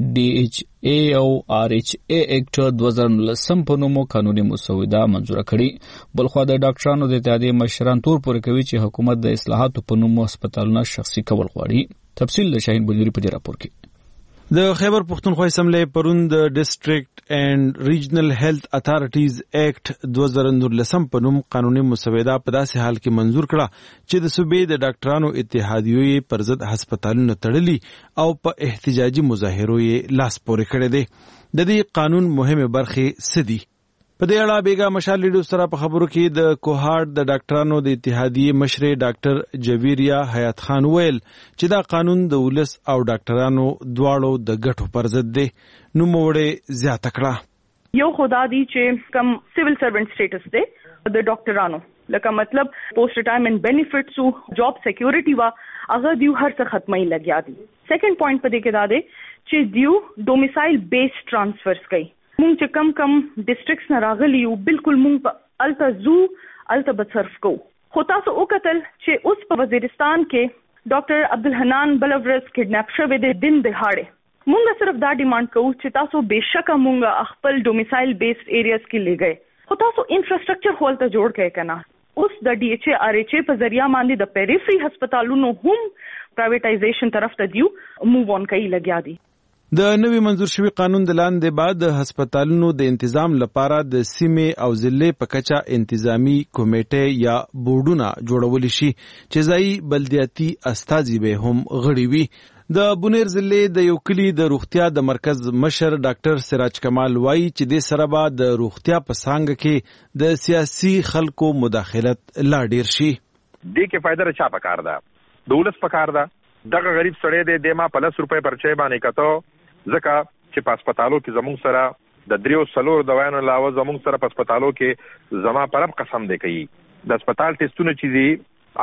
DHA او RHA اکټ 2019 په نوم قانوني مسوده منظوره کړي. بلخوا د ډاکټرانو د اتحادیې مشران تور پورې کوي چې حکومت د اصلاحاتو په نوم هسپتالونه شخصي کول غواړي. تفصیل د شاهین بنيري په راپور کې. د خیبر پښتونخوا اسمبلی پرون د ډیسټریکټ اینڈ ریجنل هیلث اتھارټیز ایکټ 2019 په نوم قانوني مسوده په داسې حال کې منظور کړه چې د صوبې د ډاکټرانو اتحادیې پر ضد هسپتالونه تړلي او په احتجاجي مظاهرو یې لاس پورې کړی دی. د دې قانون مهمه برخې څه دي؟ په دې اړه بیګا مشال لیډو سره په خبرو کې د کوهارد د ډاکټرانو د اتحادیې مشر ډاکټر جویریا حیات خان ویل چې دا قانون د ولس او ډاکټرانو دواړو د ګټو پر ضد دی. نو موړې زیاته کړه یو خدا دی چې کم سیول سروینټ سټیټس دی د ډاکټرانو لکه مطلب پوسٹ ریټایرمنٹ بینیفټس او جاب سکیورټي وا هغه دیو هر څه ختمي لګیا دي. سیکنډ پوینټ په دې کې دا دی چې دیو ډومیسایل بیس ټرانسفرز کوي. مونږ چې کم ډیسټریکټس نه راغلي یو بالکل مونږ په الته زو الته بصرف کوو. خو تاسو وکتل چې اوس په وزیرستان کې ډاکټر عبدالحنان بلورس کډناپ شوی دی دن دهاړه. مونږ صرف دا ډیمانډ کوو چې تاسو بهشکه مونږ خپل ډومیسایل بیس ایریاز کې لګئ، خو تاسو انفراستراکچر هولته جوړ کړئ کنه. اوس د DHA RHA په ذریعہ باندې د پیریفری هسپتالونو هم پرایویټایزیشن طرف ته دیو موو اون کوي لګیا دي. د نوی منظور شوی قانون د لاندې بعد د هسپتالونو د تنظیم لپاره د سیمې او ضلع په کچه انتظامی کمیټه یا بورډونه جوړول شي چې ځای بلدیاتي استازي به هم غړي وي. د بونیر ضلع د یو کلی د روغتیا د مرکز مشر ډاکټر سراج کمال وایي چې د سره به د روغتیا په څانګه کې د سیاسي خلکو مداخلت لا ډیر شي. دې کې فائدہ رچا پکار ده، دولت پکار ده. دغه غریب سړی دی د ما په 10 روپۍ پرچې باندې کته ځکه چې په هسپتالو کې زموږ سره د 3 دوایانو علاوه زموږ سره په هسپتالو کې زما پرب قسم دی کوي. د هسپتال ټیسټونه چې دي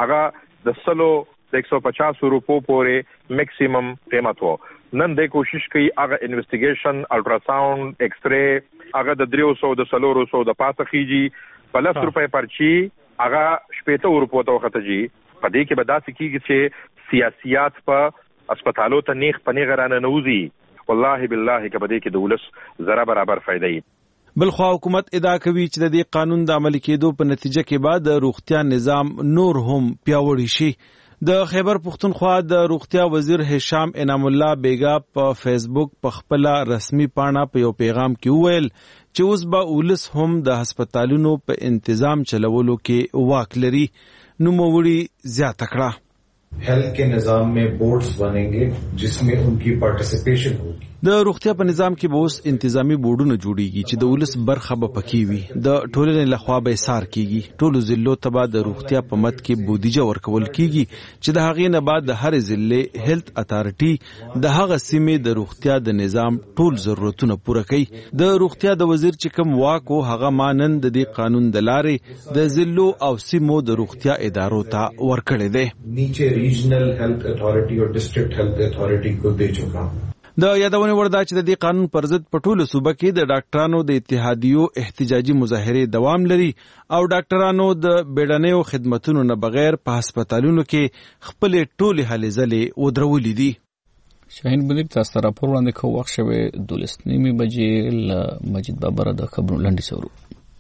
هغه د 150 روپو پورې میکسیمم قیمت وو. نن د کوشش کوي هغه انویسټیګیشن الټراساوند ایکس ری هغه د 300 د 400 د پاسه خيږي په 10 روپۍ پرچی هغه 70 روپو ته وختجی. په دې کې به داسې کیږي چې سیاسيات په هسپتالو ته نیغ پنیغ رانه نوزي. والله بالله کې بده کې د ولس زره برابر فائدې. بلخوا حکومت ادعا کوي چې د دې قانون د عملي کېدو په نتیجه کې بعد د روغتیا نظام نور هم پیاوړی شي. د خیبر پښتونخوا د روغتیا وزیر هشام انعام الله بیگا په فیسبوک په خپل رسمي پاڼه په یو پیغام کې وویل چې اوس به ولس هم د هسپتالونو په انتظام چلولو کې واک لري. نو موړي زیاته کړه हेल्थ के निजाम में बोर्ड्स बनेंगे जिसमें उनकी पार्टिसिपेशन होगी. د روغتیا په نظام کې به اوس انتظامی بورډونه جوړیږي چې د ولس برخه به پکې وي. د ټولنې لخوا به سار کیږي. ټولو ضلعو ته به د روغتیا په مد کې بودیجه ورکول کیږي چې د هغې نه بعد د هر ضلع هیلث اتھارټي د هغه سیمې د روغتیا د نظام ټول ضرورتونه پوره کوي. د روغتیا د وزیر چې کوم واک او هغه مانند د دې قانون د لارې د ضلعو او سیمو د روغتیا ادارو ته ورکړی دی. نیچه ریجنل هیلث اتھارټي او ډیسټریکټ هیلث اتھارټي کو دے چکا. د یادونې وړ ده چې د دې قانون پر ضد په ټولو صوبه کې د ډاکټرانو د اتحادیو احتجاجي مظاهرې دوام لري او ډاکټرانو د بیړنیو خدمتونو نه بغیر په هسپتالونو کې خپلې ټولې هلې ځلې ودرولې دي. شاهین بندر تاسو ته راپور وړاندې کوو. وخت شوی 12:30 بجې له مجید بابر د خبرونو لنډي سورو.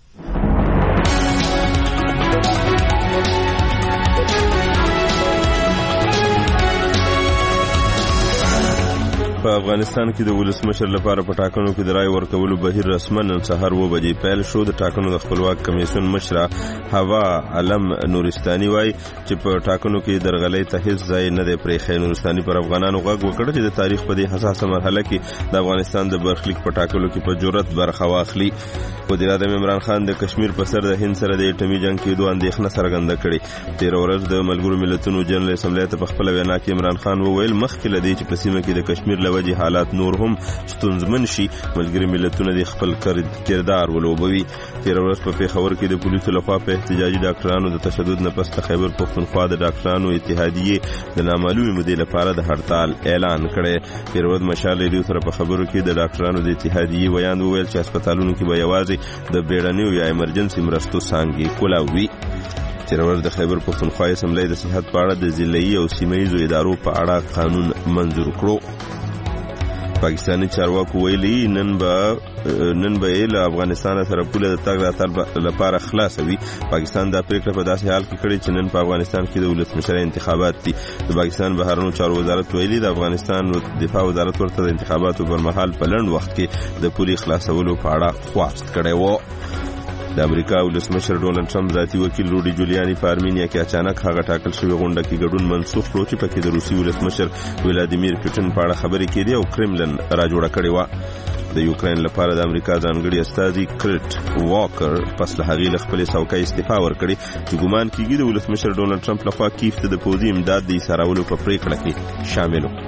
په افغانستان کې د ولسمشر لپاره په ټاکنو کې د رای ورکولو بهیر رسماً نن سهار 9 بجې پیل شو. د ټاکنو د خپلواک کمیسیون مشره هوا علم نورستاني وایي چې په ټاکنو کې درغلۍ ته هیڅ ځای نه دی پرېښی. نورستاني پر افغانانو غږ وکړ چې د تاریخ په دې حساسه مرحله کې د افغانستان د برخلیک په ټاکلو کې په جرأت برخه واخلي. وزیر اعظم عمران خان د کشمیر په سر د هند سره د اټومي جنگ کېدو اندېښنه څرګنده کړې. تېره ورځ د ملګرو ملتونو جنرال اسمبلی ته په خپله وینا کې عمران خان وویل مخکې له دې چې په سیمه کې د کشمیر له وجې حالات نور هم ستونزمن شي ملګري ملتونه د خپل کردار ولوبوي. تېره ورځ په پېښور کې د پولیسو لخوا په احتجاجي ډاکټرانو د تشدد نه پس د خیبر پښتونخوا د ډاکټرانو اتحادیې د نامعلومې مودې لپاره د هړتال اعلان کړی. تېره ورځ مشال ریډیو سره په خبرو کې د ډاکټرانو د اتحادیې ویاند وویل چې هسپتالونو کې به یوازې د بیړنیو یا ایمرجنسي مرستو څانګې کولاوي. تېره ورځ د خیبر پښتونخوا اسمبلی د صحت په اړه د ضلعي او سیمه ییزو ادارو په اړه قانون منظور کړو. پاکستاني چارواکو ویلي نن به له افغانستان سره پوله د تګ راتګ لپاره خلاصوي. پاکستان دا پریکړه په داسې حال کې کړې چې نن په افغانستان کې د ولسمشر انتخابات دي. د پاکستان بهرنیو چارو وزارت ویلي د افغانستان دفاع وزارت ورته د انتخاباتو پر مهال په لنډ وخت کې د پولې خلاصولو په اړه خواست کړی و. د امریکا ولسمشر ډونالد ټرمپ ذاتي وکیل روډي جولیاني په ارمینیا کې اچانک هغه ټاکل شوی غونډه کې ګډون منسوخ کړو چې پکې د روسي ولسمشر ولادیمیر پوتین په اړه خبرې کېدې او کرملن را جوړه کړې وه. د یوکرين لپاره د امریکا ځانګړي استازي کرټ واکر پس له هغې له خپلې څوکۍ استعفا ورکړې چې ګومان کېږي د ولسمشر ډونالد ټرمپ لخوا کیف ته د پوځي امداد د ایسارولو په پریکړه کې شامل و.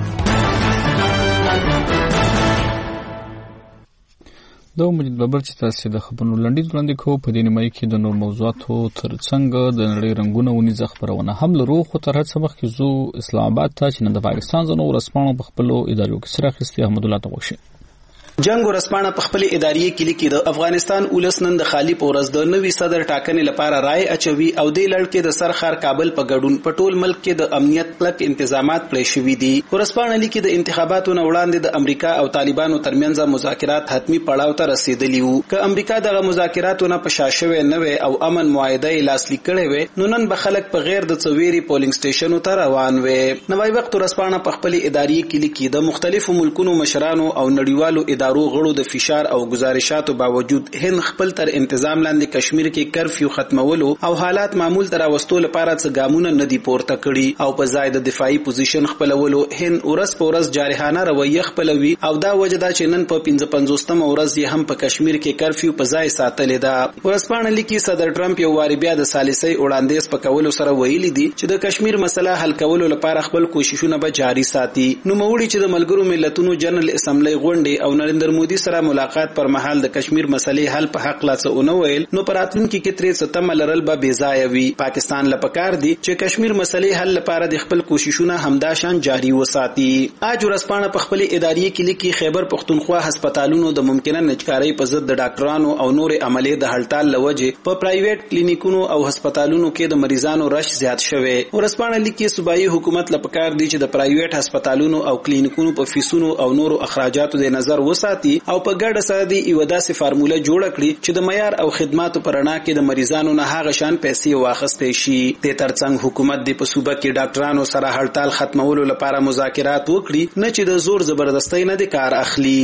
دا مجید بابر چې تاسو د خبرونو لنډیز وړاندې کوو. په دې نیمایي کې د نور موضوعاتو ترڅنګ د نړۍ رنګونه ونیزه خبرونه هم لرو. خو تر هڅه مخکې زو اسلام آباد ته چې نن د پاکستان ځینو ورځپاڼو په خپلو ادارو کې سره اخیستي احمد الله ته غوښتي. جنگ ورسپانه په خپل اداري کې لیکي د افغانستان ولس نن د خالی پورز د نوي صدر ټاکنې لپاره رائے اچوي او د لړکې د سرخار کابل په ګډون په ټول ملک کې د امنیت کلک انتظامات پلي شوي دي. ورسپانه لیکي د انتخاباتو نه وړاندې د امریکا او طالبانو ترمنځ مذاکرات حتمی پړاو ته رسیدلی وو. که امریکا دغه مذاکراتو نه پشاشوي نه وي او امن معاهده لاسلیک کړي وي نو نن به خلک په غیر د څويري پولینګ سټیشنو ته روان وي. نوای وخت ورسپانه په خپل اداري کې لیکي د مختلفو ملکونو مشرانو او نړیوالو ادارو غړو د فشار او گزارشاتو باوجود هند خپل تر انتظام لاندې کشمیر کې کرفیو ختمولو او حالات معمول تر واستو لپاره څه ګامونه ندي پورته کړي او په ځای د دفاعي پوزیشن خپلولو هند ورځ په ورځ جارحانه رویه خپلوي او دا وجه دا چې نن په 55مه ورځ یې هم په کشمیر کې کرفیو په ځای ساتلې ده. ورسپانه لیکي صدر ټرمپ یو واری بیا د سالسي وړاندیز په کولو سره ویلي دي چې د کشمیر مسله حل کولو لپاره خپل کوششونه به جاري ساتي. نو موړي چې د ملګرو ملتونو جنرال اسمبلی غونډې او نریندر مودي سره ملاقات پر مهال د کشمیر مسلې حل په حق لا څه ونه ویل نو پراتلونکو کې ترې ستم لرل به بې ځای وي. پاکستان لپاره دي چې کشمیر مسلې حل لپاره د خپل کوششونه همدا شان جاري وساتي. اج ورسپانه په خپل اداري کې لیکي خیبر پښتونخوا هسپتالونو د ممکنه نچکارۍ په ضد د ډاکټرانو او نور عملي د هړتال لوجه په پرایویټ کلینیکونو او هسپتالونو کې د مریضانو رش زیات شوه. ورسپانه لیکي صوبایي حکومت لپاره دي چې د پرایویټ هسپتالونو او کلینیکونو په فیسونو او نور اخراجاتو د نظر وساتي او په ګډه سره دی یو داسې فارموله جوړ کړي چې د معیار او خدماتو پرانا کې د مریضانو نه هغه شان پیسې واخستې شي. د ترڅنګ حکومت د په صوبه کې ډاکټرانو سره هړتال ختمولو لپاره مذاکرات وکړي نه چې د زور زبردستۍ نه د کار اخلي.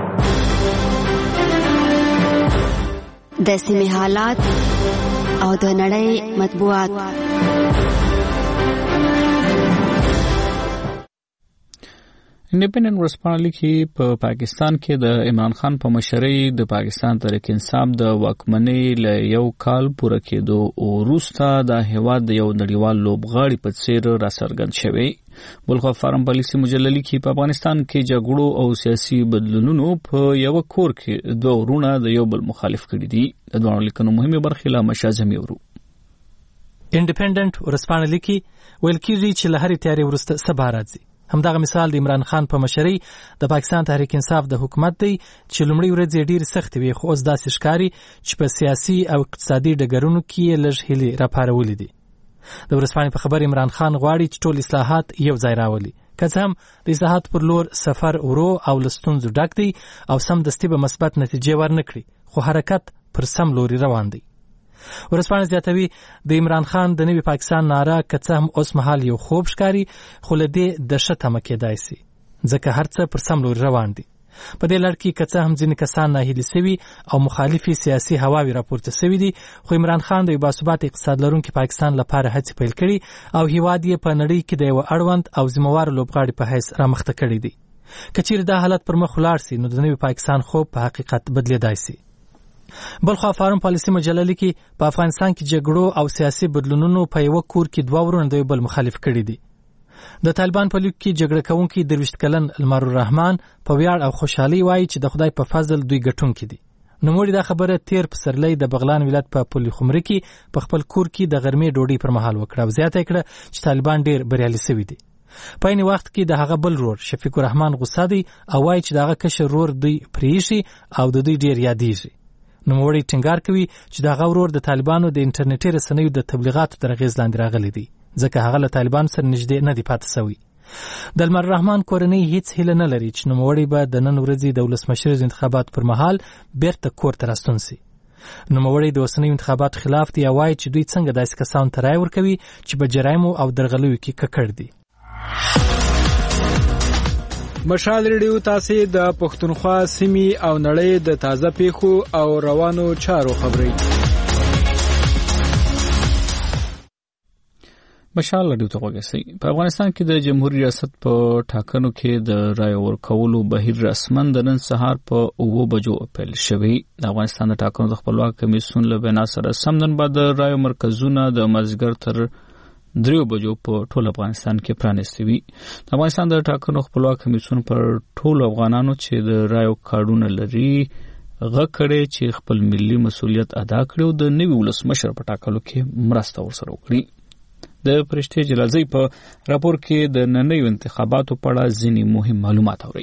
د سیمې حالات او د نړۍ مطبوعات. انډیپندنت ورسپانه لیکي په پاکستان کې د عمران خان په مشرۍ د پاکستان تحریک انصاف د واکمنۍ له یو کال پوره کېدو وروسته د هیواد د یو نړیوال لوبغاړي په څیر راڅرګند شوی. بلخوا فارم پالیسي مجله لیکي په افغانستان کې جګړو او سیاسي بدلونونو په یو کور کې دوه ورونه د یو بل مخالف کړي دي. د دوه لیکنو مهمه برخه له مشازمي ورو. انډیپندنت ورسپانه لیکي ویل کېږي چې له هرې تیارې وروسته سبا راځي همدغه مثال د عمران خان په مشرۍ د پاکستان تحریک انصاف د حکومت دی چې لومړی ورځ ډېر سخت وي خو اوس داسې ښکاري چې په سیاسي او اقتصادي ډګرونو کې لږ هیلې راپارولې دي. د ورځپاڼې په خبر عمران خان غواړي چې ټول اصلاحات یو ځای راولي، که څه هم د اصلاحات پر لور سفر ورو او له ستونزو ډک دی او سمدستي به مثبت نتیجې ورنکړي، خو حرکت پر سم لوري روان دی. ورځپاڼه زیاتوي د عمران خان د نوي پاکستان ناره که څه هم اوس مهال یو خوب ښکاري خو له دې د ښه تمه کېدای سي ځکه هر څه پر سم لوري روان دي. په دې لړ کې که څه هم ځینې کسان ناهیلي سوي او مخالفي سیاسي هواوې راپورته سوي دي، خو عمران خان د یو باثباته اقتصاد لرونکي پاکستان لپاره هڅې پیل کړي او هیواد یې په نړۍ کې د یو اړوند او ذمهوار لوبغاړي په حیث رامخته کړی دی. که چیرې دا حالت پر مخ ولاړ سي نو د نوي پاکستان خوب په حقیقت بدلېدای سي. بلخوا فارم پالیسي مجله لیکي په افغانستان کې جګړو او سیاسي بدلونونو په یو کور کې دوه ورونه د بل مخالف کړي دي. د طالبان په لیک کې جګړه کوونکي 23 کلن المار الرحمن په ویاړ او خوشحالي وایي چې د خدای په فضل دوی ګټونکي دي. نوموړي دا خبره تیر پسرلی د بغلان ولایت په پل خمري کې په خپل کور کې د غرمې ډوډۍ پر مهال وکړه او زیاته کړه چې طالبان ډیر بریالي شوي دي. په عین وخت کې د هغه بل رور شفیق الرحمن غوسه دی او وایي چې دغه کشر رور دوی پریشي او د دوی ډیر یادېږي. نوموړي ټینګار کوي چې دغه ورور د طالبانو د انټرنیټي رسنیو د تبلیغاتو تر اغېز لاندې راغلی دی ځکه هغه له طالبان سره نږدې نه دی پاتې سوی. د المار الرحمن کورنۍ هیڅ هیله نه لري چې نوموړي به د نن ورځې د ولسمشر انتخابات پر مهال بیرته کور ته راستون سي. نوموړي د اوسنیو انتخاباتو خلاف دی او وایي چې دوی څنګه داسې کسانو ته رایه ورکوي چې په جرایمو او درغلیو کې ککړ دي. مشال ریډیو تاسو د پښتونخوا سیمې او نړۍ د تازه پیښو او روانو چارو خبري. مشال ریډیو ته وګورئ. په افغانستان کې د جمهوریت ریاست په ټاکنو کې د رای ورکولو بهیر رسمن د نن سهار په 9 بجو پیل شوی. د افغانستان د ټاکنو د خپلواک کمیسیون له بنا سره سمدن بعد رای مرکزونه د مازیګر تر 3 بجو په ټول افغانستان کې پرانیستي وي. د افغانستان د ټاکنو خپلواک کمیسیون پر ټول افغانانو چې د رایو کارډونه لري غږ کړی چې خپل ملي مسؤلیت ادا کړي او د نوي ولسمشر په ټاکلو کې مرسته ورسره وکړي. د فرشتي جلالزی په راپور کې د نننیو انتخاباتو په اړه ځینې مهم معلومات اوري.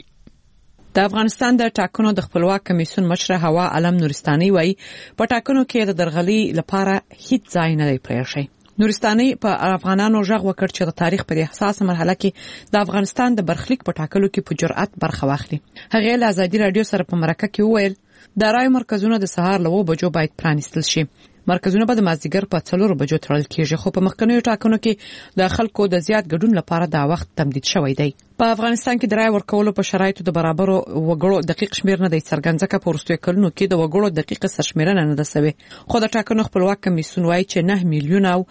د افغانستان د ټاکنو د خپلواک کمیسیون مشر هوا علم نورستاني وایي په ټاکنو کې د درغلي لپاره هیڅ ځای نه دی پرېښی. نورستاني په افغانانو ژغ وکړ چې د تاریخ په حساسه مرحله کې د افغانستان د برخلیک په ټاکلو کې په جرأت برخه واخلي. هغه له ازادي رادیو سره په مرکه کې وویل د رای مرکزونه د سهار له 9 بجو باید پرانیستل شي. مرکزونه به د مازیګر په 4 بجو تړل کیږي خو په مخکنیو ټاکنو کې د خلکو د زیات ګډون لپاره دا وخت تمدید شوی دی. په افغانستان کې د رای ورکولو په شرایطو د برابرو وګړو دقیق شمیر نه دی څرګند ځکه په وروستیو کلونو کې د وګړو دقیق سرشمیرنه نه ده سوې. خو د ټاکنو خپلواک کمیسیون وایي چې 9 میلیون او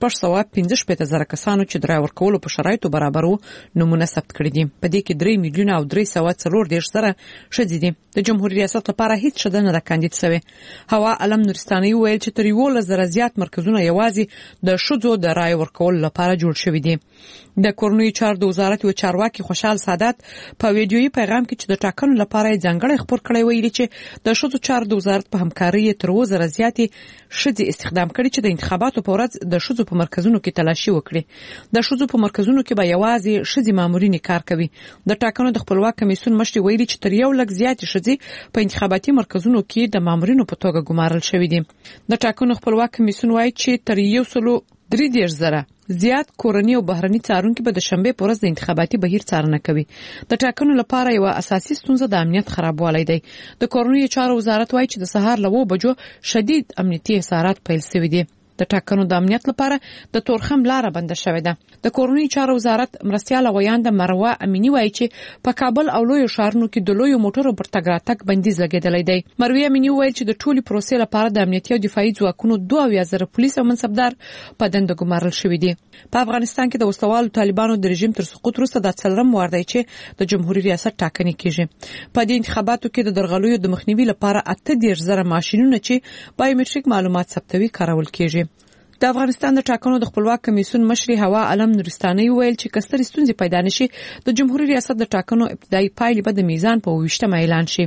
615 زره کسانو چې د رای ورکولو په شرایطو برابرو نمونه ثبت کړي دي. په دې کې 3 میلیون او 340 زره ښځې دي. د جمهوریت ریاست لپاره هیڅ شته نه ده کاندید سوې. هوا علم نورستاني ویل چې تر 11,000 زیات مرکزونه یوازې د ښځو د رای ورکولو لپاره جوړ شوي دي. د کورنیو چارو د وزارت یو چارواکي خوشحال سادات په ویډیويي پیغام کې چې د ټاکنو لپاره ځانګړی خبر کړی ویلي چې د ښځو چارو د وزارت په همکارۍ تر 2,000 زیاتې ښځې استخدام کړي چې د انتخاباتو په ورځ د ښځو په مرکزونو کې تلاشي وکړي. د ښځو په مرکزونو کې به یوازې ښځې مامورین کار کوي. د ټاکنو د خپلواک کمیسیون مشر ویلي چې تر 1 لک زیاتې ښځې په انتخاباتي مرکزونو کې د مامورینو په توګه ګمارل شوې دي. د ټاکنو خپلواک کمیسیون وایي چې تر 133 زره زیات کورنی او بهرني څارونکي به د شنبه په ورځ د انتخاباتي بهیر څارنه کوي. د ټاکنو لپاره یو اساسي ستونزه د امنیت خرابوالی دی. د کورنی چارو وزارت وایي چې د سهار له 9 بجو شدید امنیتي حصارات پیل شوي دي. د ټاکنو د امنیت لپاره د تورخم لاره بند شوې ده. د کورنی چارو وزارت مرستياله ویاند مروه امینی وایي چې په کابل او لوی شهرونو کې د لوی موټرو پر تګ راتګ بندیز لګیدلی دی. مروه امینی وایي چې د ټولي پروسې لپاره د امنیتي او دفاعي ځواکونو 2,000 پولیس او منصبدار په دنده ګمارل شوي دي. په افغانستان کې د وسلوالو طالبانو د رژیم تر سقوط وروسته د څلورم وار دی چې د جمهوریت ریاست ټاکنې کیږي. په دې انتخاباتو کې د درغلیو د مخنیوي لپاره 38,000 ماشینونه چې بایومټریک معلومات ثبتوي کارول کیږي. د افغانستان د ټاکنو د خپلواک کمیسیون مشر هوا علم نورستاني ویل چې کستري ستونزې پیدا نشي د جمهوریت ریاست د ټاکنو ابتدایي پایلې به د میزان په 20 اعلان شي.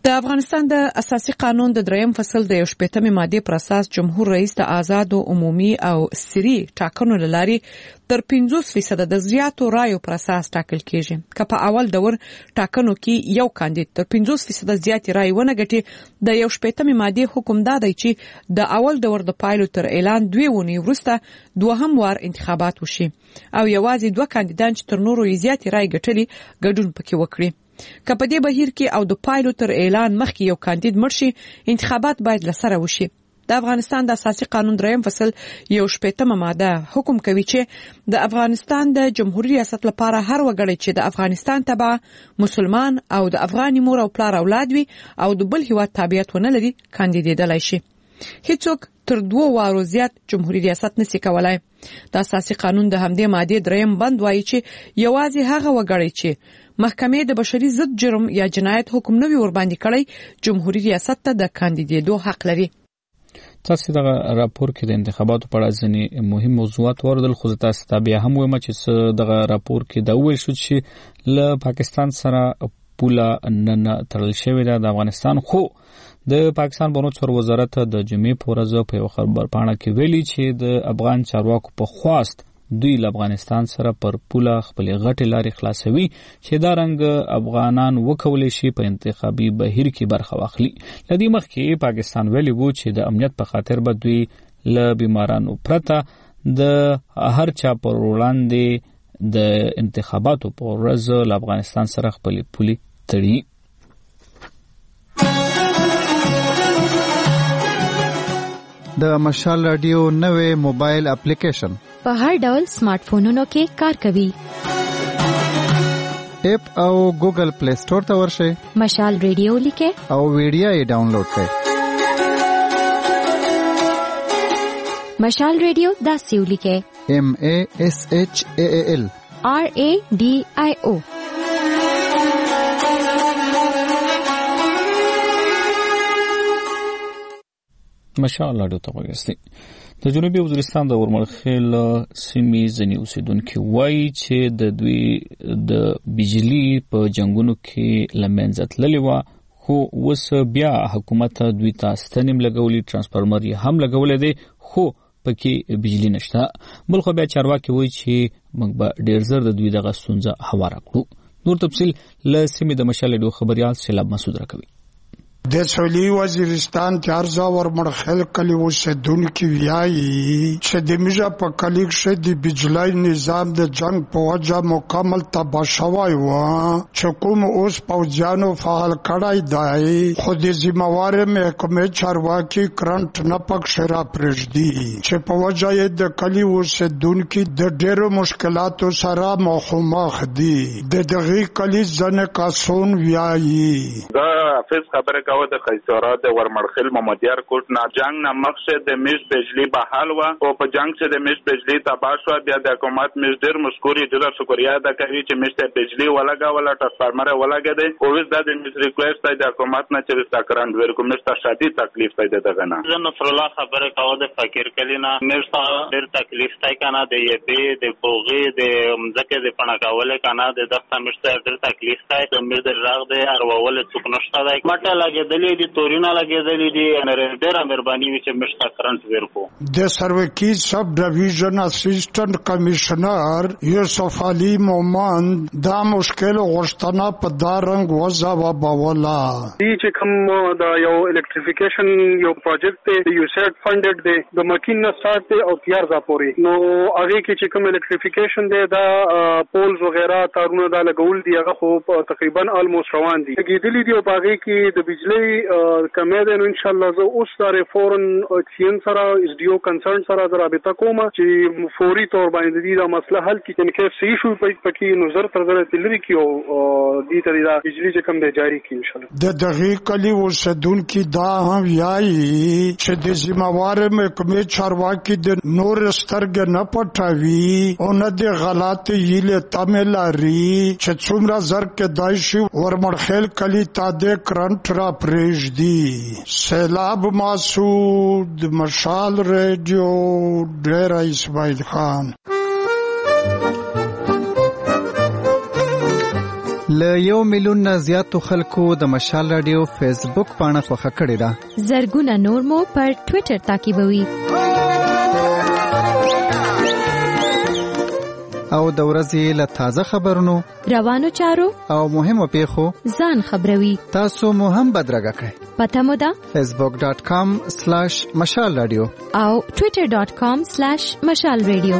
د افغانستان د اساسي قانون د 3م فصل د 18مې ماده پر اساس جمهور رئیس د آزاد او عمومي او سری ټاکنو لاري تر 50% د زیاتو رایو پر اساس ټاکل کیږي. که په اول دور ټاکنو کې یو کاندید تر 50% زیات رای ونه ګټي، د 18مې ماده حکم دادی چې د اول دور د پایلو تر اعلان 2 ونی وروسته دوهم وار انتخابات وشي او یوازې 2 کاندیدان چې تر نورو زیات رای ګټلي ګډون پکې وکړي. که په دې بهیر کې او د پایلو تر اعلان مخکې یو کاندید مړ شي، انتخابات باید لسره وشي. د افغانستان د اساسي قانون 3م فصل 18مه ماده حکم کوي چې د افغانستان د جمهوریت ریاست لپاره هر وګړی چې د افغانستان تبع مسلمان او د افغاني مور او پلار اولاد وي او د بل هیواد تابعیت ونه لري کاندیدېدلای شي. هیڅوک تر 2 وارو زیات جمهوریت ریاست نشي کولای. د اساسي قانون د همدې ماده 3م بند وایي چې یوازې هغه وګړی چې محکمې د بشري ضد جرم یا جنایت حکم نوی ور باندې کړی جمهوریت ریاست ته د کاندیدېدو حق لري. تاسو دغه راپور کې د انتخاباتو په اړه ځینې مهم موضوعات وردل، خو تاسو ته بیا هم وایم چې دغه راپور کې دا ویل شو چې له پاکستان سره پوله نن تړل شوې ده د افغانستان. خو د پاکستان بانو چارو وزارت د جمعې په ورځ په یو خبر پاڼه کې ویلي چې د افغان چارواکو په خواست دوی له افغانستان سره پر پوله خپل غټي لارې خلاصوي چې دا رنګ افغانان وکولای شي په انتخابي بهیر کې برخه واخلي. لدی مخکې پاکستان ویلي وو چې د امنیت په خاطر به دوی له بیمارانو پرته د هر چا پر وړاندې د انتخاباتو په ورځ له افغانستان سره خپل پولي تړي. د مشال رادیو نوې موبایل اپلیکیشن په هر ډول سمارټ فونونو کې کار کوي. اپ او ګوګل پلی سٹور ته ورشئ، مشال رادیو لیکه او ویډیو یې ډاونلوډ کړئ. مشال رادیو داسې ولیکه MASHAAL RADIO. مشال رادیو ته وګورئ. د جنوبي وزیرستان د ورمړخیل سیمې ځینې اوسیدونکو وایي چې د دوی د بجلی په جنگونو کې لمنځه تللې وه، خو اوس بیا حکومت دوی ته ستنې لګولې، ترانسفارمر یې هم لګولی دی، خو پکې بجلی نشته. بل خو بیا چارواکي وایي چې موږ به ډېر زر د دوی دغه ستونزه هواره کړو. نور تفصیل له سیمې د مشال رادیو خبریال سیلاب مسعود راکوي. د سویلي وزیرستان چارزا ورمړخیل کلی اوسیدونکي وایي چې د میژه په کلیک شه د بجلی نظام د جنگ په وجه مکمل تباه شوی و چې کوم اوس پوځیانو فعال کړی دی، خو د ذمہوار محکمې چارواکي کرنټ نه پکښ را پرېږدي چې په وجه یې د کلی اوسیدونکي د ډېرو مشکلاتو سره مخامخ دي. د دغه کلی ځنه کسون وایي دا حافظ خبره و د خیسارا د ورمړخیل محمدیار کوټ نه جنگ نه مخشه د میش بجلی بحال و او په جنگ چې د میش بجلی تباه شو، بیا د حکومت میش ډیر مشکوري ډیر شکریا ادا کوي چې میش ته بجلی ولګا ولا ترانسفارمر ولګا دی او وس د میش ریکوست د حکومت نه چې ساکران ورکو میش ته شدید تکلیف دی دغه نه. زه نصر الله خبره کوم د فقیر کلینا میش ته ډیر تکلیف دی کنه د یبه د بوغي د مزکه د پناکاول کنه د دغه میش ته ډیر تکلیف دی د میش د راغ د ارواول څوک نشته دی مټه لګیدلې دي تورینه لګیدلې دي ډېره مهرباني وي چې مشته کرنٹ ورکو. د سروکی سب ډیویژن اسسټنټ کمشنر یوسف علي مومن دا مشکل غوښتنه په دارنګ وځو بولا چې کوم دا یو الکتریفیکیشن یو پروجیکټ دی یو سیټ فندډ دی د مکین نه سٹارټ دی او تیار ځاپوري نو هغه کې چې کوم الکتریفیکیشن دی دا پولز وغیرہ تارونه دا لګول دی هغه خو تقریبا الموست روان دي کېدلې دی او باغې کې د بجلی کمې ده نو ان شاء الله زه اوس سره فورن اکسین سره اس ډي او کنسرن سره رابطه کوم چې فوري تور باندې دا مسله حل کړي چې کې صحیح شو پکې نظر تر ځای تلري کیو دې ته دا بجلی چې کم دی جاری کړي ان شاء الله. د دغه کلی اوسیدونکو دا هم وایي چې د ذمہوار محکمې چارواکي د نور سترګ نه پټوي او نه د غلط یله تملاري چې څومره زر کې دایشي ورمړخیل کلی تاده کرنٹ را پرېږدي. سیلاب مسعود مشال رادیو ډېر اسماعیل خان. له 1 میلیون نه زیاتو خلکو د مشال رادیو فیسبوک پاڼه خوښه کړې ده. زرګونه نور مو پر ټوئیټر تعقیبوي. او د ورځې له تازه خبرونو، روانو چارو او مهمو پیښو ځان خبروي. تاسو مو هم بدرګه کړئ. پته مو ده facebook.com/مشال رادیو او twitter.com/مشال رادیو.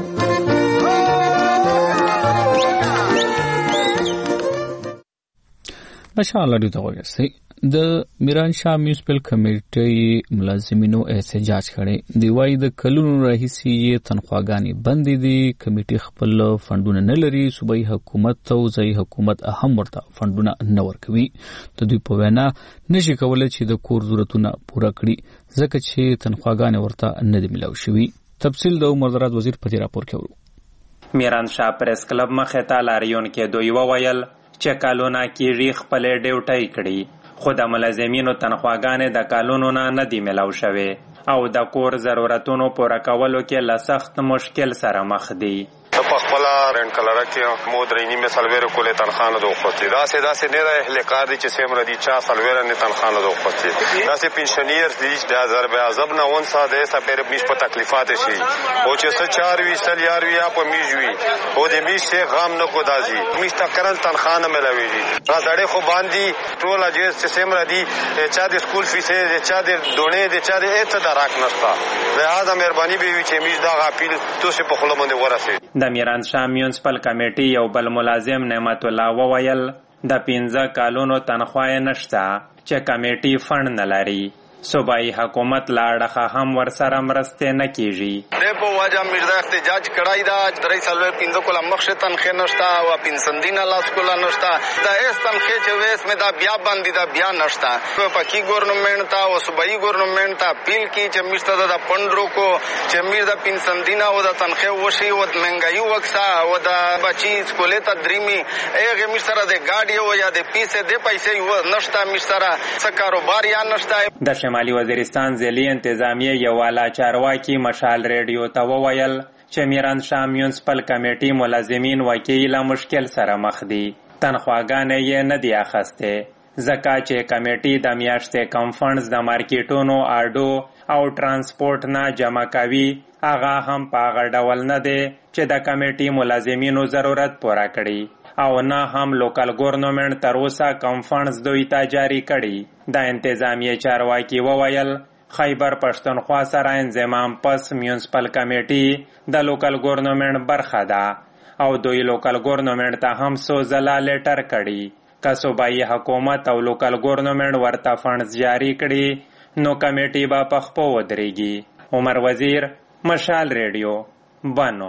مشال رادیو ته وګورئ. د میرانشاه میونسپل کمیټې ملازمینو احتجاج کړي. دی وايي د کلونو راهیسې یې تنخواګانې بندې دي. کمیټې خپل فندونه نه لري. صوبایي حکومت او ځایي حکومت هم ورته فندونه نه ورکوي. د دوی په وینا نشي کولای چې د کور ضرورتونه پوره کړي ځکه چې تنخواګانې ورته نه دي ملاو شوي. تفصیل د عمر زراعت وزیر په دې راپور کې ورو. میرانشاه پریس کلب مخې ته لاریون کې دوی وویل چې کالونه کېږي خپلې ډیوټۍ کړي، خو د ملازمینو تنخواګانې د کالونو نه دي ملاو شوې او د کور ضرورتونو پوره کولو کې له سخت مشکل سره مخ دي. په خپل رنټ کلره کې مو درې نیمه سلويره کولې تنخواه د وختي داسې نه ده اهلکار دي چې سیمره دي چا سلويره نه تنخواه د وختي داسې پنشنیر دي چې د ضرب عذاب نه ون ساده سپیر میش په تکلیفات شي او چې څه 4 وی سل یار وی په میجوي او د میش څخه غام نه کو دازي میش تکرن تنخواه نه ملوي دي را زړې خو باندې ټول اجازه چې سیمره دي چا د سکول فیسه چا د دونې د چا د اته دراک نشتا لہذا مهرباني به وي چې میش دا غاپیل توسه په خپل باندې ورسي. د میرانشاه میونسپل کمیټې یو بل ملازم نعمت الله وویل د 15 کالونو تنخواه نشته چې کمیټې فند نه لري. صوبایي حکومت لا اړخه هم ورسره مرسته نه کیږي. د په وجه مرزا احتجاج کړای دا درې سالو 15 کوله مخشه تنخواه نشته او پنسندینا لاس کوله نشته دا اس تنخواه چې وېس مې دا بیا باندې دا بیا نشته. په پکی ګورنمنت تا او صوبایي ګورنمنت ته اپیل کی چې مرسته دا پندرو کو چې مرزا پنسندینا او دا تنخواه وشي او مهنګایي وکسا او دا بچی سکولې ته دریمي هغه مرسته د گاډي او یا د پیسې د پیسې نشته مرسته څه کاروبار یا نشته. د شمالي وزیرستان ضلعي انتظامیه یو والا چارواکي مشال ریډیو ته وویل چې میرانشاه میونسپل کمیټې ملازمین واقعي له مشکل سره مخ دي. تنخواګانې یې نه دي اخیستې ځکه چې کمیټې د میاشتې کم فنډز د مارکیټونو اډو او ترانسپورټ نه جمع کوي. هغه هم په هغه ډول نه دی چې د کمیټې ملازمینو ضرورت پوره کړي او نه هم لوکل ګورنمنت تر اوسه کم فنډز دوی ته جاری کړي. د انتظامیه چارواکي وویل خیبر پښتونخوا سره انضمام پس میونسپل کمیټې د لوکل ګورنمنت برخه ده او دوی لوکل ګورنمنت ته هم څو ځله لیټر کړي. که صوبایي حکومت او لوکل ګورنمنت ورته فنډز جاری کړي نو کمیټې به په خپو ودرېږي. عمر وزیر، مشال ریډیو، بنو.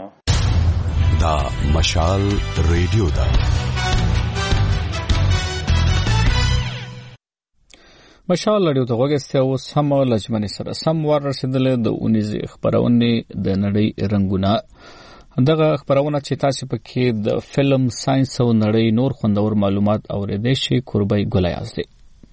دا مشال ریډیو ده. مشال ریډیو ته وګورئ او سم لجمنې سره سم ور رسیدل د اونیزه خبرونه د نړۍ رنگونه. دغه خبرونه چې تاسو پکې د فلم ساينس او نړۍ نور خوندور معلومات اورېدئ شي قربای ګلایاز دي.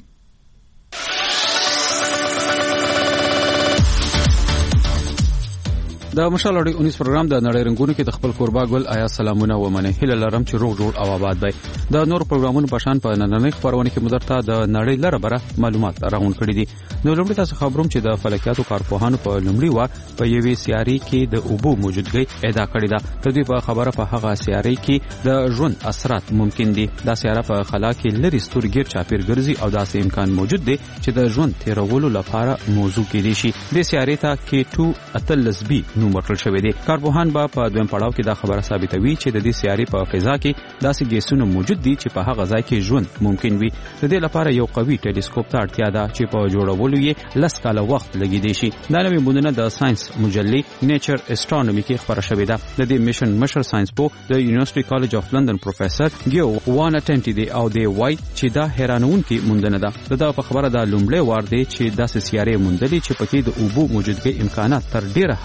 د مشال اړې 19 پروګرام د نړۍ رنگونو کې د خپل قربا ګل آیا سلامونه ومنه هله لرم چې روغ جوړ او آباد وي. د نور پروګرامونو په شان په نننۍ خبرونه کې مدرته د نړۍ لره بره معلومات راغون کړي دي. نو لومړی تاسو خبروم چې د فلکیاتو کارپوهانو په لومړي وار په یوې سیارې کې د اوبو موجودګي ادا کړې ده. د دې په خبره په هغه سیارې کې د ژوند اثرات ممکن دي. دا سیاره په خلا کې لري ستورګیر چاپیر ګرځي او داسې امکان موجود دی چې د ژوند تیرولو لپاره موضوع کې دي شي. د سیارې ته K2 اتلسبي نوم ورکړل شوی دی. کارپوهان به په دویم پړاو کې دا خبره ثابتوي چې د دې سیارې په فضا کې داسې ګیسونه موجود دي چې په هغه ځای کې ژوند ممکن وي. د دې لپاره یو قوي ټیلیسکوپ ته اړتیا ده چې په جوړولو یې 10 کاله وخت لګیدي شي. دا نوې موندنه د ساينس مجلې نیچر اسټرونومي کې خبره شوې ده. د دې میشن مشر ساينس پو د یونیورسيټي کالج اف لندن پروفیسور ګیو وانټنټي دی او دی وای چې دا حیرانونکې موندنه ده. دا په خبره ده لومړی وار دی چې داسې سیارې موندلې چې پکې د اوبو موجودګي امکانات تر ډیره حد پورې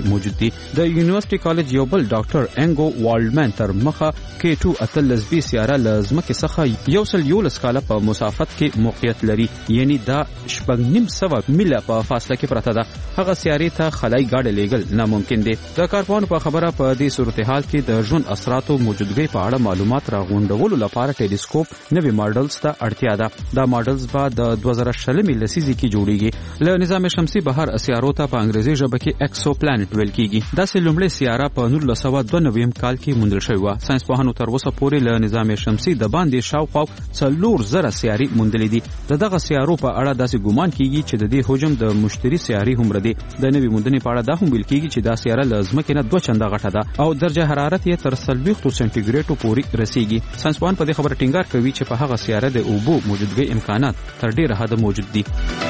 کې موجود دي. د یونیورسيټي کالج یو بل ډاکټر انګو والډمن تر مخه K2 اتلس بي سیاره لزمکه څخه 111 کاله په مسافت کې موقعیت لري، یعنی دا 9.5 میله په فاصله کې پرته ده. هغه سیارې ته خلای گاډي لیږل ناممکن دي. د کارپوهانو په خبره په دې صورتحال کې د ژوند اثراتو موجودګۍ په اړه معلومات راغونډولو لپاره ټیلیسکوپ نوې ماډلز ته اړتیا ده. دا ماډلز به د 2020 لسیزې کې جوړیږي. له نظام شمسي بهر سیارو ته په انګریزي ژبه کې ایکسو پلانټ ویل کیږي. دا لومړی سیاره په 1992 کال کې موندل شوې و. ساينسپوهانو تر اوسه پورې له نظام شمسي د باندې شاوخوا 4,000 سیارې موندلې دي. دغه سیارو په اړه داسې ګومان کیږي چې د دې حجم د مشتري سیارې هم ردي. د نوې موندنې په اړه دا هم ویل کیږي چې دا سیاره له ځمکې نه 2 چنده غټه ده او درجه حرارت یې تر 40 سانتي ګریډ پورې رسیږي. ساينسپوهان په دې خبره ټینګار کوي چې په هغه سیاره د اوبو موجودګۍ امکانات تر ډیره حده موجود دي.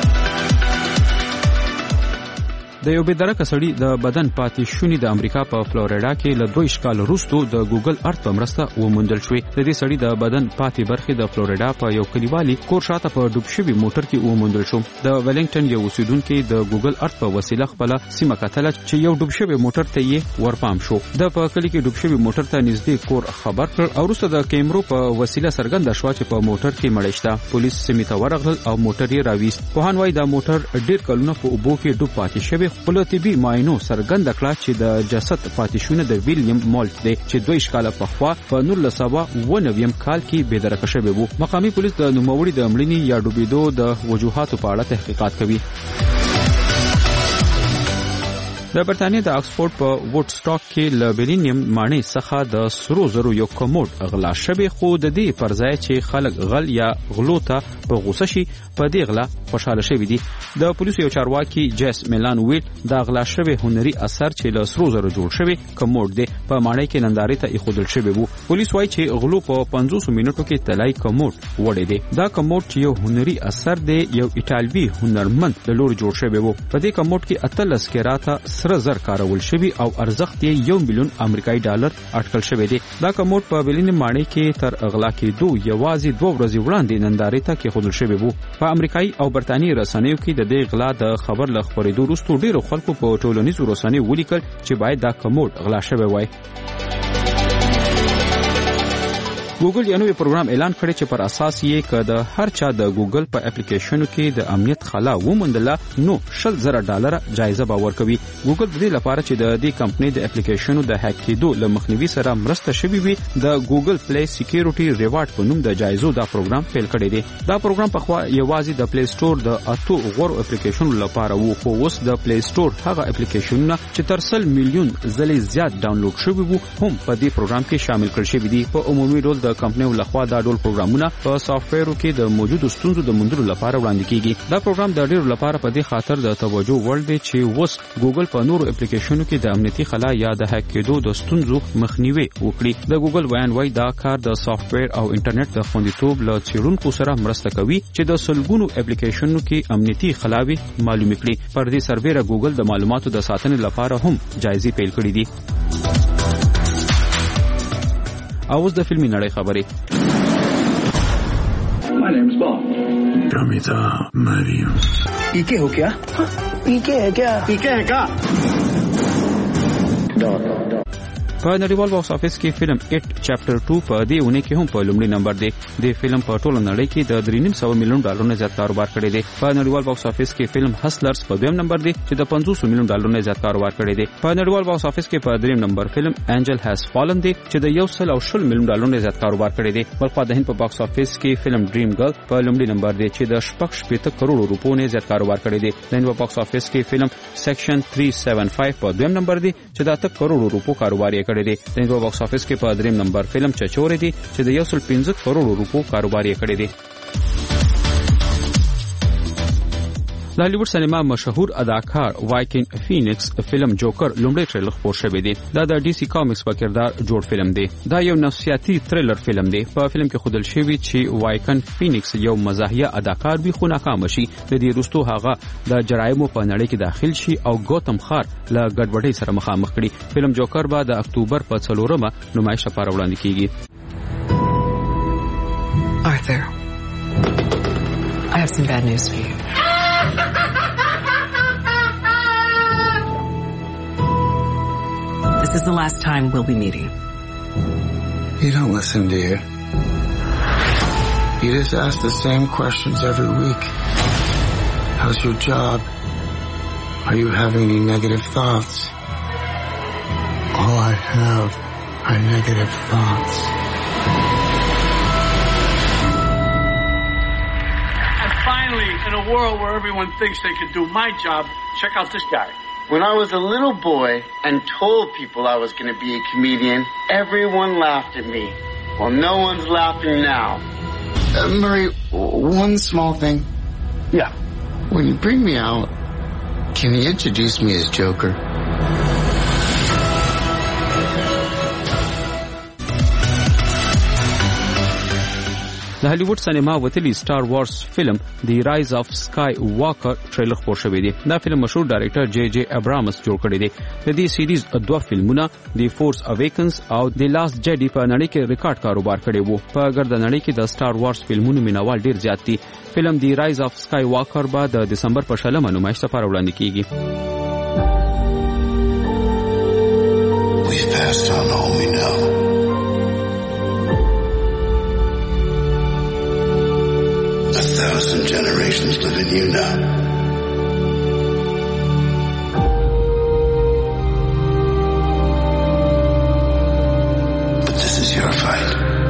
د یو بېدرکه سړي د بدن پاتې شونې د امریکا په فلوریډا کې له 2 کال وروسته د ګوګل ارت په مرسته وموندل شوې. د دې سړي د بدن پاتې برخې د فلوریډا په یو کلیوالي کور شاته په ډوب شوي موټر کې وموندل شو. د ویلنګټن یو اوسیدونکو د ګوګل ارت په وسیله خپل سیمه کتله چې یو ډوب شوي موټر ته یې ورپام شو. د په کلی کې ډوب شوي موټر ته نږدې کور خبر کړ او وروسته د کیمرو په وسیله څرګنده شو چې په موټر کې مړ شته. پولیس سیمه ته ورغلل او موټر یې راويست. په هان وای دا موټر ډیر کلونه په اوبو کې ډوب پاتې شوی. خپل طبي معاینو څرګنده کړه چې د جسد پاتې شونه د ویلیام مالټ دی چې 2 کاله پخوا په 1990 کال کې بېدرکه شوی وو. مقامي پولیس د نوموړي د مړینې یا ډوبېدو د وجوهاتو په اړه تحقیقات کوي. د برتانیې د اکسفورد په ووډ سټاک کې ل بیلینیم مانی څخه د 100 یو کوموډ اغلا شوی، خو د دې پر ځای چې خلک غل یا غلو ته په غوسه شي په دې غلا خوشاله شوی دي. د پولیسو یو چارواکي جیس میلان ویل دا غلا شوی هنري اثر چې ل 100 جوړ شوی کوموډ دی په مانی کې نندارې ته ایښودل شوی وو. پولیس وایي چې غلو په 500 منټو کې تلای کوموډ وړي دی. دا کوموډ چې یو هنري اثر دی یو ایټالوي هنرمند د لور جوړ شوی وو. په دې کوموډ کې 18 کراته سره زر کارول شوی او ارزښت یې 1 ملیون امریکایي ډالر اټکل شوی دی. دا کوموډ په بیلینیم مانی کې تر اغلا کېدو یوازې 2 ورځې وړاندې نندارې ته کېښودل شوی وو. په امریکایي او برتانیې رسنیو کې د دې غلا د خبر له خبرېدو وروسته ډیرو خلکو په ټولنیزو رسنیو ولیکل چې باید دا کوموډ غلا شوی وای. ګوګل یو نوی پروګرام اعلان کړی چې پر اساس یې کده هر چا د ګوګل په اپلیکیشنو کې د امنیت خلا ومندله نو $100,000 جایزه به ورکوي. ګوګل د دې لپاره چې د دې کمپنۍ د اپلیکیشنو د هک کېدو له مخنیوي سره مرسته شوي وي د ګوګل پلی سکیورټي ریوارډ په نوم د جایزو دا پروګرام پیل کړی دی. دا پروګرام په خوا یوازې د پلی سٹور د 8 غوړو اپلیکیشنو لپاره وو، خو اوس د پلی سٹور هغه اپلیکیشنونه چې تر 100 میلیون ځلې زیات ډاونلوډ شوي وو هم په دې پروګرام کې شامل کړل شوي دي. په عمومي ډول د کمپنیو لخوا دا ډول پروګرامونه په سافټویرو کې د موجودو ستونزو د موندلو لپاره وړاندې کیږي. دا پروګرام د ډیرو لپاره په دې خاطر د توجه وړ دی چې اوس ګوګل په نورو اپلیکیشنونو کې د امنیتي خلا یا د هک کېدو د ستونزو مخنیوي وکړي. د ګوګل وای دا کار د سافټویر او انټرنیټ د خوندیتوب له څېړونکو سره مرسته کوي چې د سلګونو اپلیکیشنونو کې امنیتي خلاوي معلومه کړي. پر دې سربېره ګوګل د معلوماتو د ساتنې لپاره هم جایزې پیل کړې دي. اوس د فلمي نړۍ خبرې. My name's Bob. Ramita Mario. पीके हो क्या? पीके है क्या? पीके है क्या? په نړیوال باکس افیس کې فلم 8 چپټر 2 په دې ونه کې هم په لومړي نمبر دی. د فلم په ټوله نړۍ کې د $3.5 ملیون ډالرونو زیات کاروبار کړی دی. په نړیوال باکس افیس کې فلم هسلرز په دویم نمبر دی چې د $500 ملیون ډالرونو زیات کاروبار کړی دی. په نړیوال باکس افیس کې په دریم نمبر فلم انجل هاز فالن دی چې د $120 ملیون ډالرونو زیات کاروبار کړی دی. بلخوا د هند په باکس افیس کې فلم ډریم ګرل په لومړي نمبر دی چې د 60 کروڑ روپو نه زیات کاروبار کړی دی. د هند په باکس افیس کې فلم سیکشن 375 په دویم نمبر دی چې د 8 کروڑ روپو کاروبار یې کړی دی. د هند باکس افیس کې په دریم نمبر فلم چچوري دی چې د 115 کروڑ روپو کاروبار یې کړی دی. د هالیوډ سینما مشهور اداکار وایکین فینکس فلم جوکر لومړی ټریلر خپور شوی دی. دا د ډي سي کامکس په کردار جوړ فلم دی. دا یو نفسیاتي تھرلر فلم دی. په فلم کې ښودل شوی چې وایکین فینکس یو مزاحیه اداکار وي خو ناکام شي. د دې وروسته هغه د جرایمو په نړۍ کې داخل شي او ګوتم خار له ګډوډۍ سره مخامخ کړي. فلم جوکر به د اکتوبر په 4مه نمایش لپاره وړاندې کیږي. Arthur, I have some bad news for you. is the last time we'll be meeting. You don't listen, do you? You just ask the same questions every week. How's your job? Are you having any negative thoughts? All I have are negative thoughts. And finally, in a world where everyone thinks they can do my job, check out this guy. When I was a little boy and told people I was going to be a comedian, everyone laughed at me. Well, no one's laughing now. Murray, one small thing. Yeah. When you bring me out, can you introduce me as Joker? د هالیوډ سینما وتلی سٹار وارز فلم دی رایز اف سکای واکر ټریلر خپور شوی دی. دا فلم مشهور ډایریکټر جے جے ابرامس جوړ کړی دی. د دې سیریز دوه فلمونه دی فورس اویکنز او دی لاست جیډي په نړۍ کې ریکارډ کاروبار کړی وو. په ګرد نړۍ کې د سٹار وارز فلمونو مینوال ډیر زیات دي. فلم دی رایز اف سکای واکر به د دسمبر په 6 نمایش لپاره وړاندې کیږي. We've passed on all we know. Thousand generations live in you now. But this is your fight.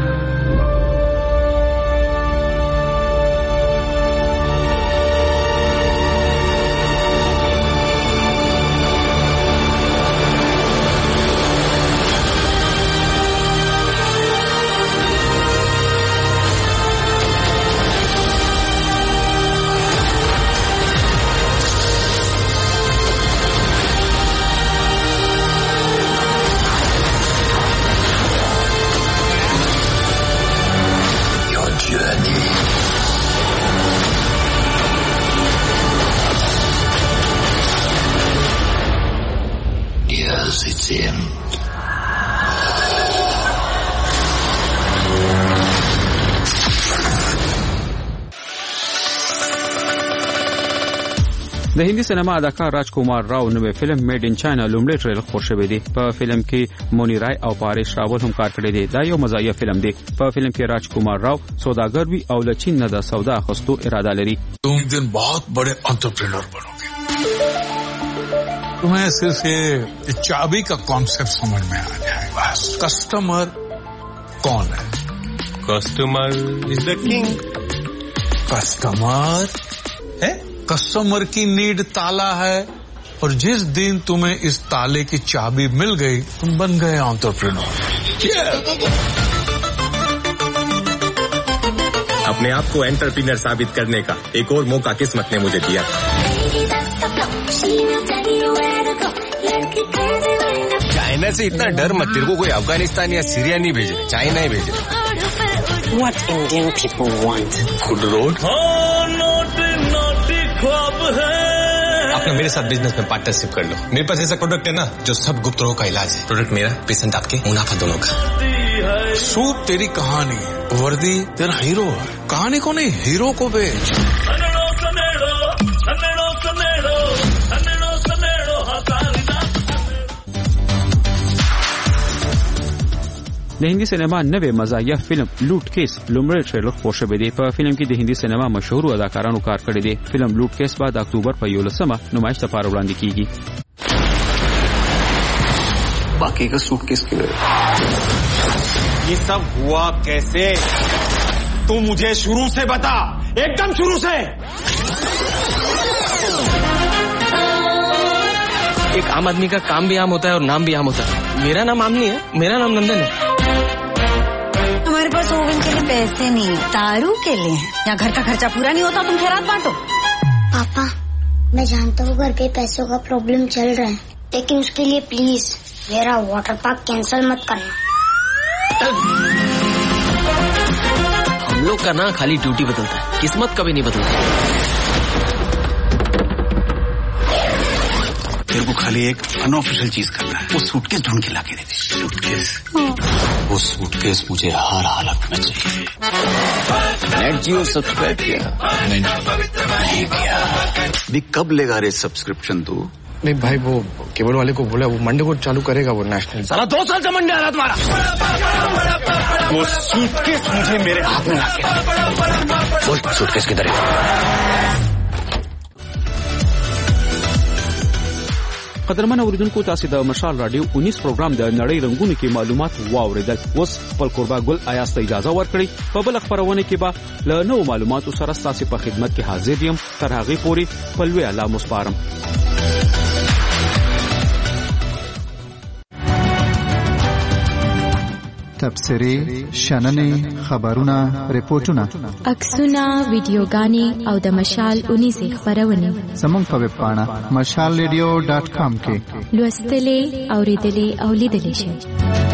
د هندي سینما اداکار راج کومار راو نوې فلم میډ ان چاینا لومړی ټریلر خپور شوی دی. په فلم کې مونی رای او پاریش راول هم کار کړی دی. دا یو مزاحیه فلم دی. په فلم کې راج کومار راو سوداګر وی او لچین نه د سودا اخستو اراده لري. तुम एक दिन बहुत बड़े एंटरप्रेन्योर बनोगे. तुम्हें सिर्फ ये चाबी का कॉन्सेप्ट समझ में आ जाए. बस कस्टमर कौन है? Customer is the king. Customer है. कस्टमर की नीड ताला है और जिस दिन तुम्हें इस ताले की चाबी मिल गई तुम बन गए एंटरप्रेन्योर. अपने आप को एंटरप्रेन्योर साबित करने का एक और मौका किस्मत ने मुझे दिया. चाइना से इतना डर मत. तेरे को कोई अफगानिस्तान या सीरिया नहीं भेज रहे, चाइना ही भेज रहे. What Indian people want? Good road. अपना मेरे साथ बिजनेस में पार्टनरशिप कर लो. मेरे पास ऐसा प्रोडक्ट है ना जो सब गुप्त रोगों का इलाज है. प्रोडक्ट मेरा, पेशेंट आपके, मुनाफा दोनों का. सूप तेरी कहानी है, वर्दी तेरा हीरो है. कहानी को नहीं, हीरो को बेच. د هندي سینما نوې مزاحیه فلم لوټ کیس لومړی ټریلر خپور شوی دی. په فلم کې د هندي سینما مشهور اداکارانو کار کړی دی. فلم لوټ کیس به د اکتوبر په 11 نمایش لپاره وړاندې کیږي. बाकी का सूटकेस क्यों? ये सब हुआ कैसे? तू मुझे शुरू से बता, एकदम शुरू से. एक आम आदमी का काम भी आम होता है और नाम भी आम होता है. मेरा नाम आम नहीं है, मेरा नाम नंदन है. तुम्हारे पास ओवन के लिए पैसे नहीं, दारू के लिए. यहाँ घर का खर्चा पूरा नहीं होता, तुम खैरात बांटो. पापा, मैं जानता हूँ घर पे पैसों का प्रॉब्लम चल रहा है, लेकिन उसके लिए प्लीज मेरा वाटर पार्क कैंसिल मत करना. हम लोग का ना खाली ड्यूटी बदलता है, किस्मत कभी नहीं बदलती. तेरे को खाली एक अनऑफिशियल चीज करना है. वो सूटकेस ढूंढ के लाके दे दे. सूटकेस? वो सूटकेस मुझे हर हालत में चाहिए. नेट जियो सब्सक्राइब किया? नहीं किया. कब लेगा रे सब्सक्रिप्शन तू? नहीं भाई, वो केबल वाले को बोला वो मंडे को चालू करेगा वो नेशनल। साला 2 साल से मंडे आ रहा तुम्हारा। वो सूटकेस मुझे मेरे हाथ में लाके बोल, सूटकेस किधर है? قدرمن اوریدونکو تاسو د مشال رادیو 19 پروګرام د نړۍ رنگونو کې معلومات واوریدل. اوس خپل قربا ګل آیاز ته اجازه ورکړي. په بل خبرونه کې به له نو معلوماتو سره تاسو په خدمت کې حاضر یم. تر هغه پورې خپل وی الله مسپارم. تبصرې، شننې، خبرونه، ریپورتونه، عکسونه، ویډیوګانې او د مشال 19 خبرونه زموږ په ویب پاڼه mashalradio.com کې لوستلې، اوریدلې او لیدلې شئ.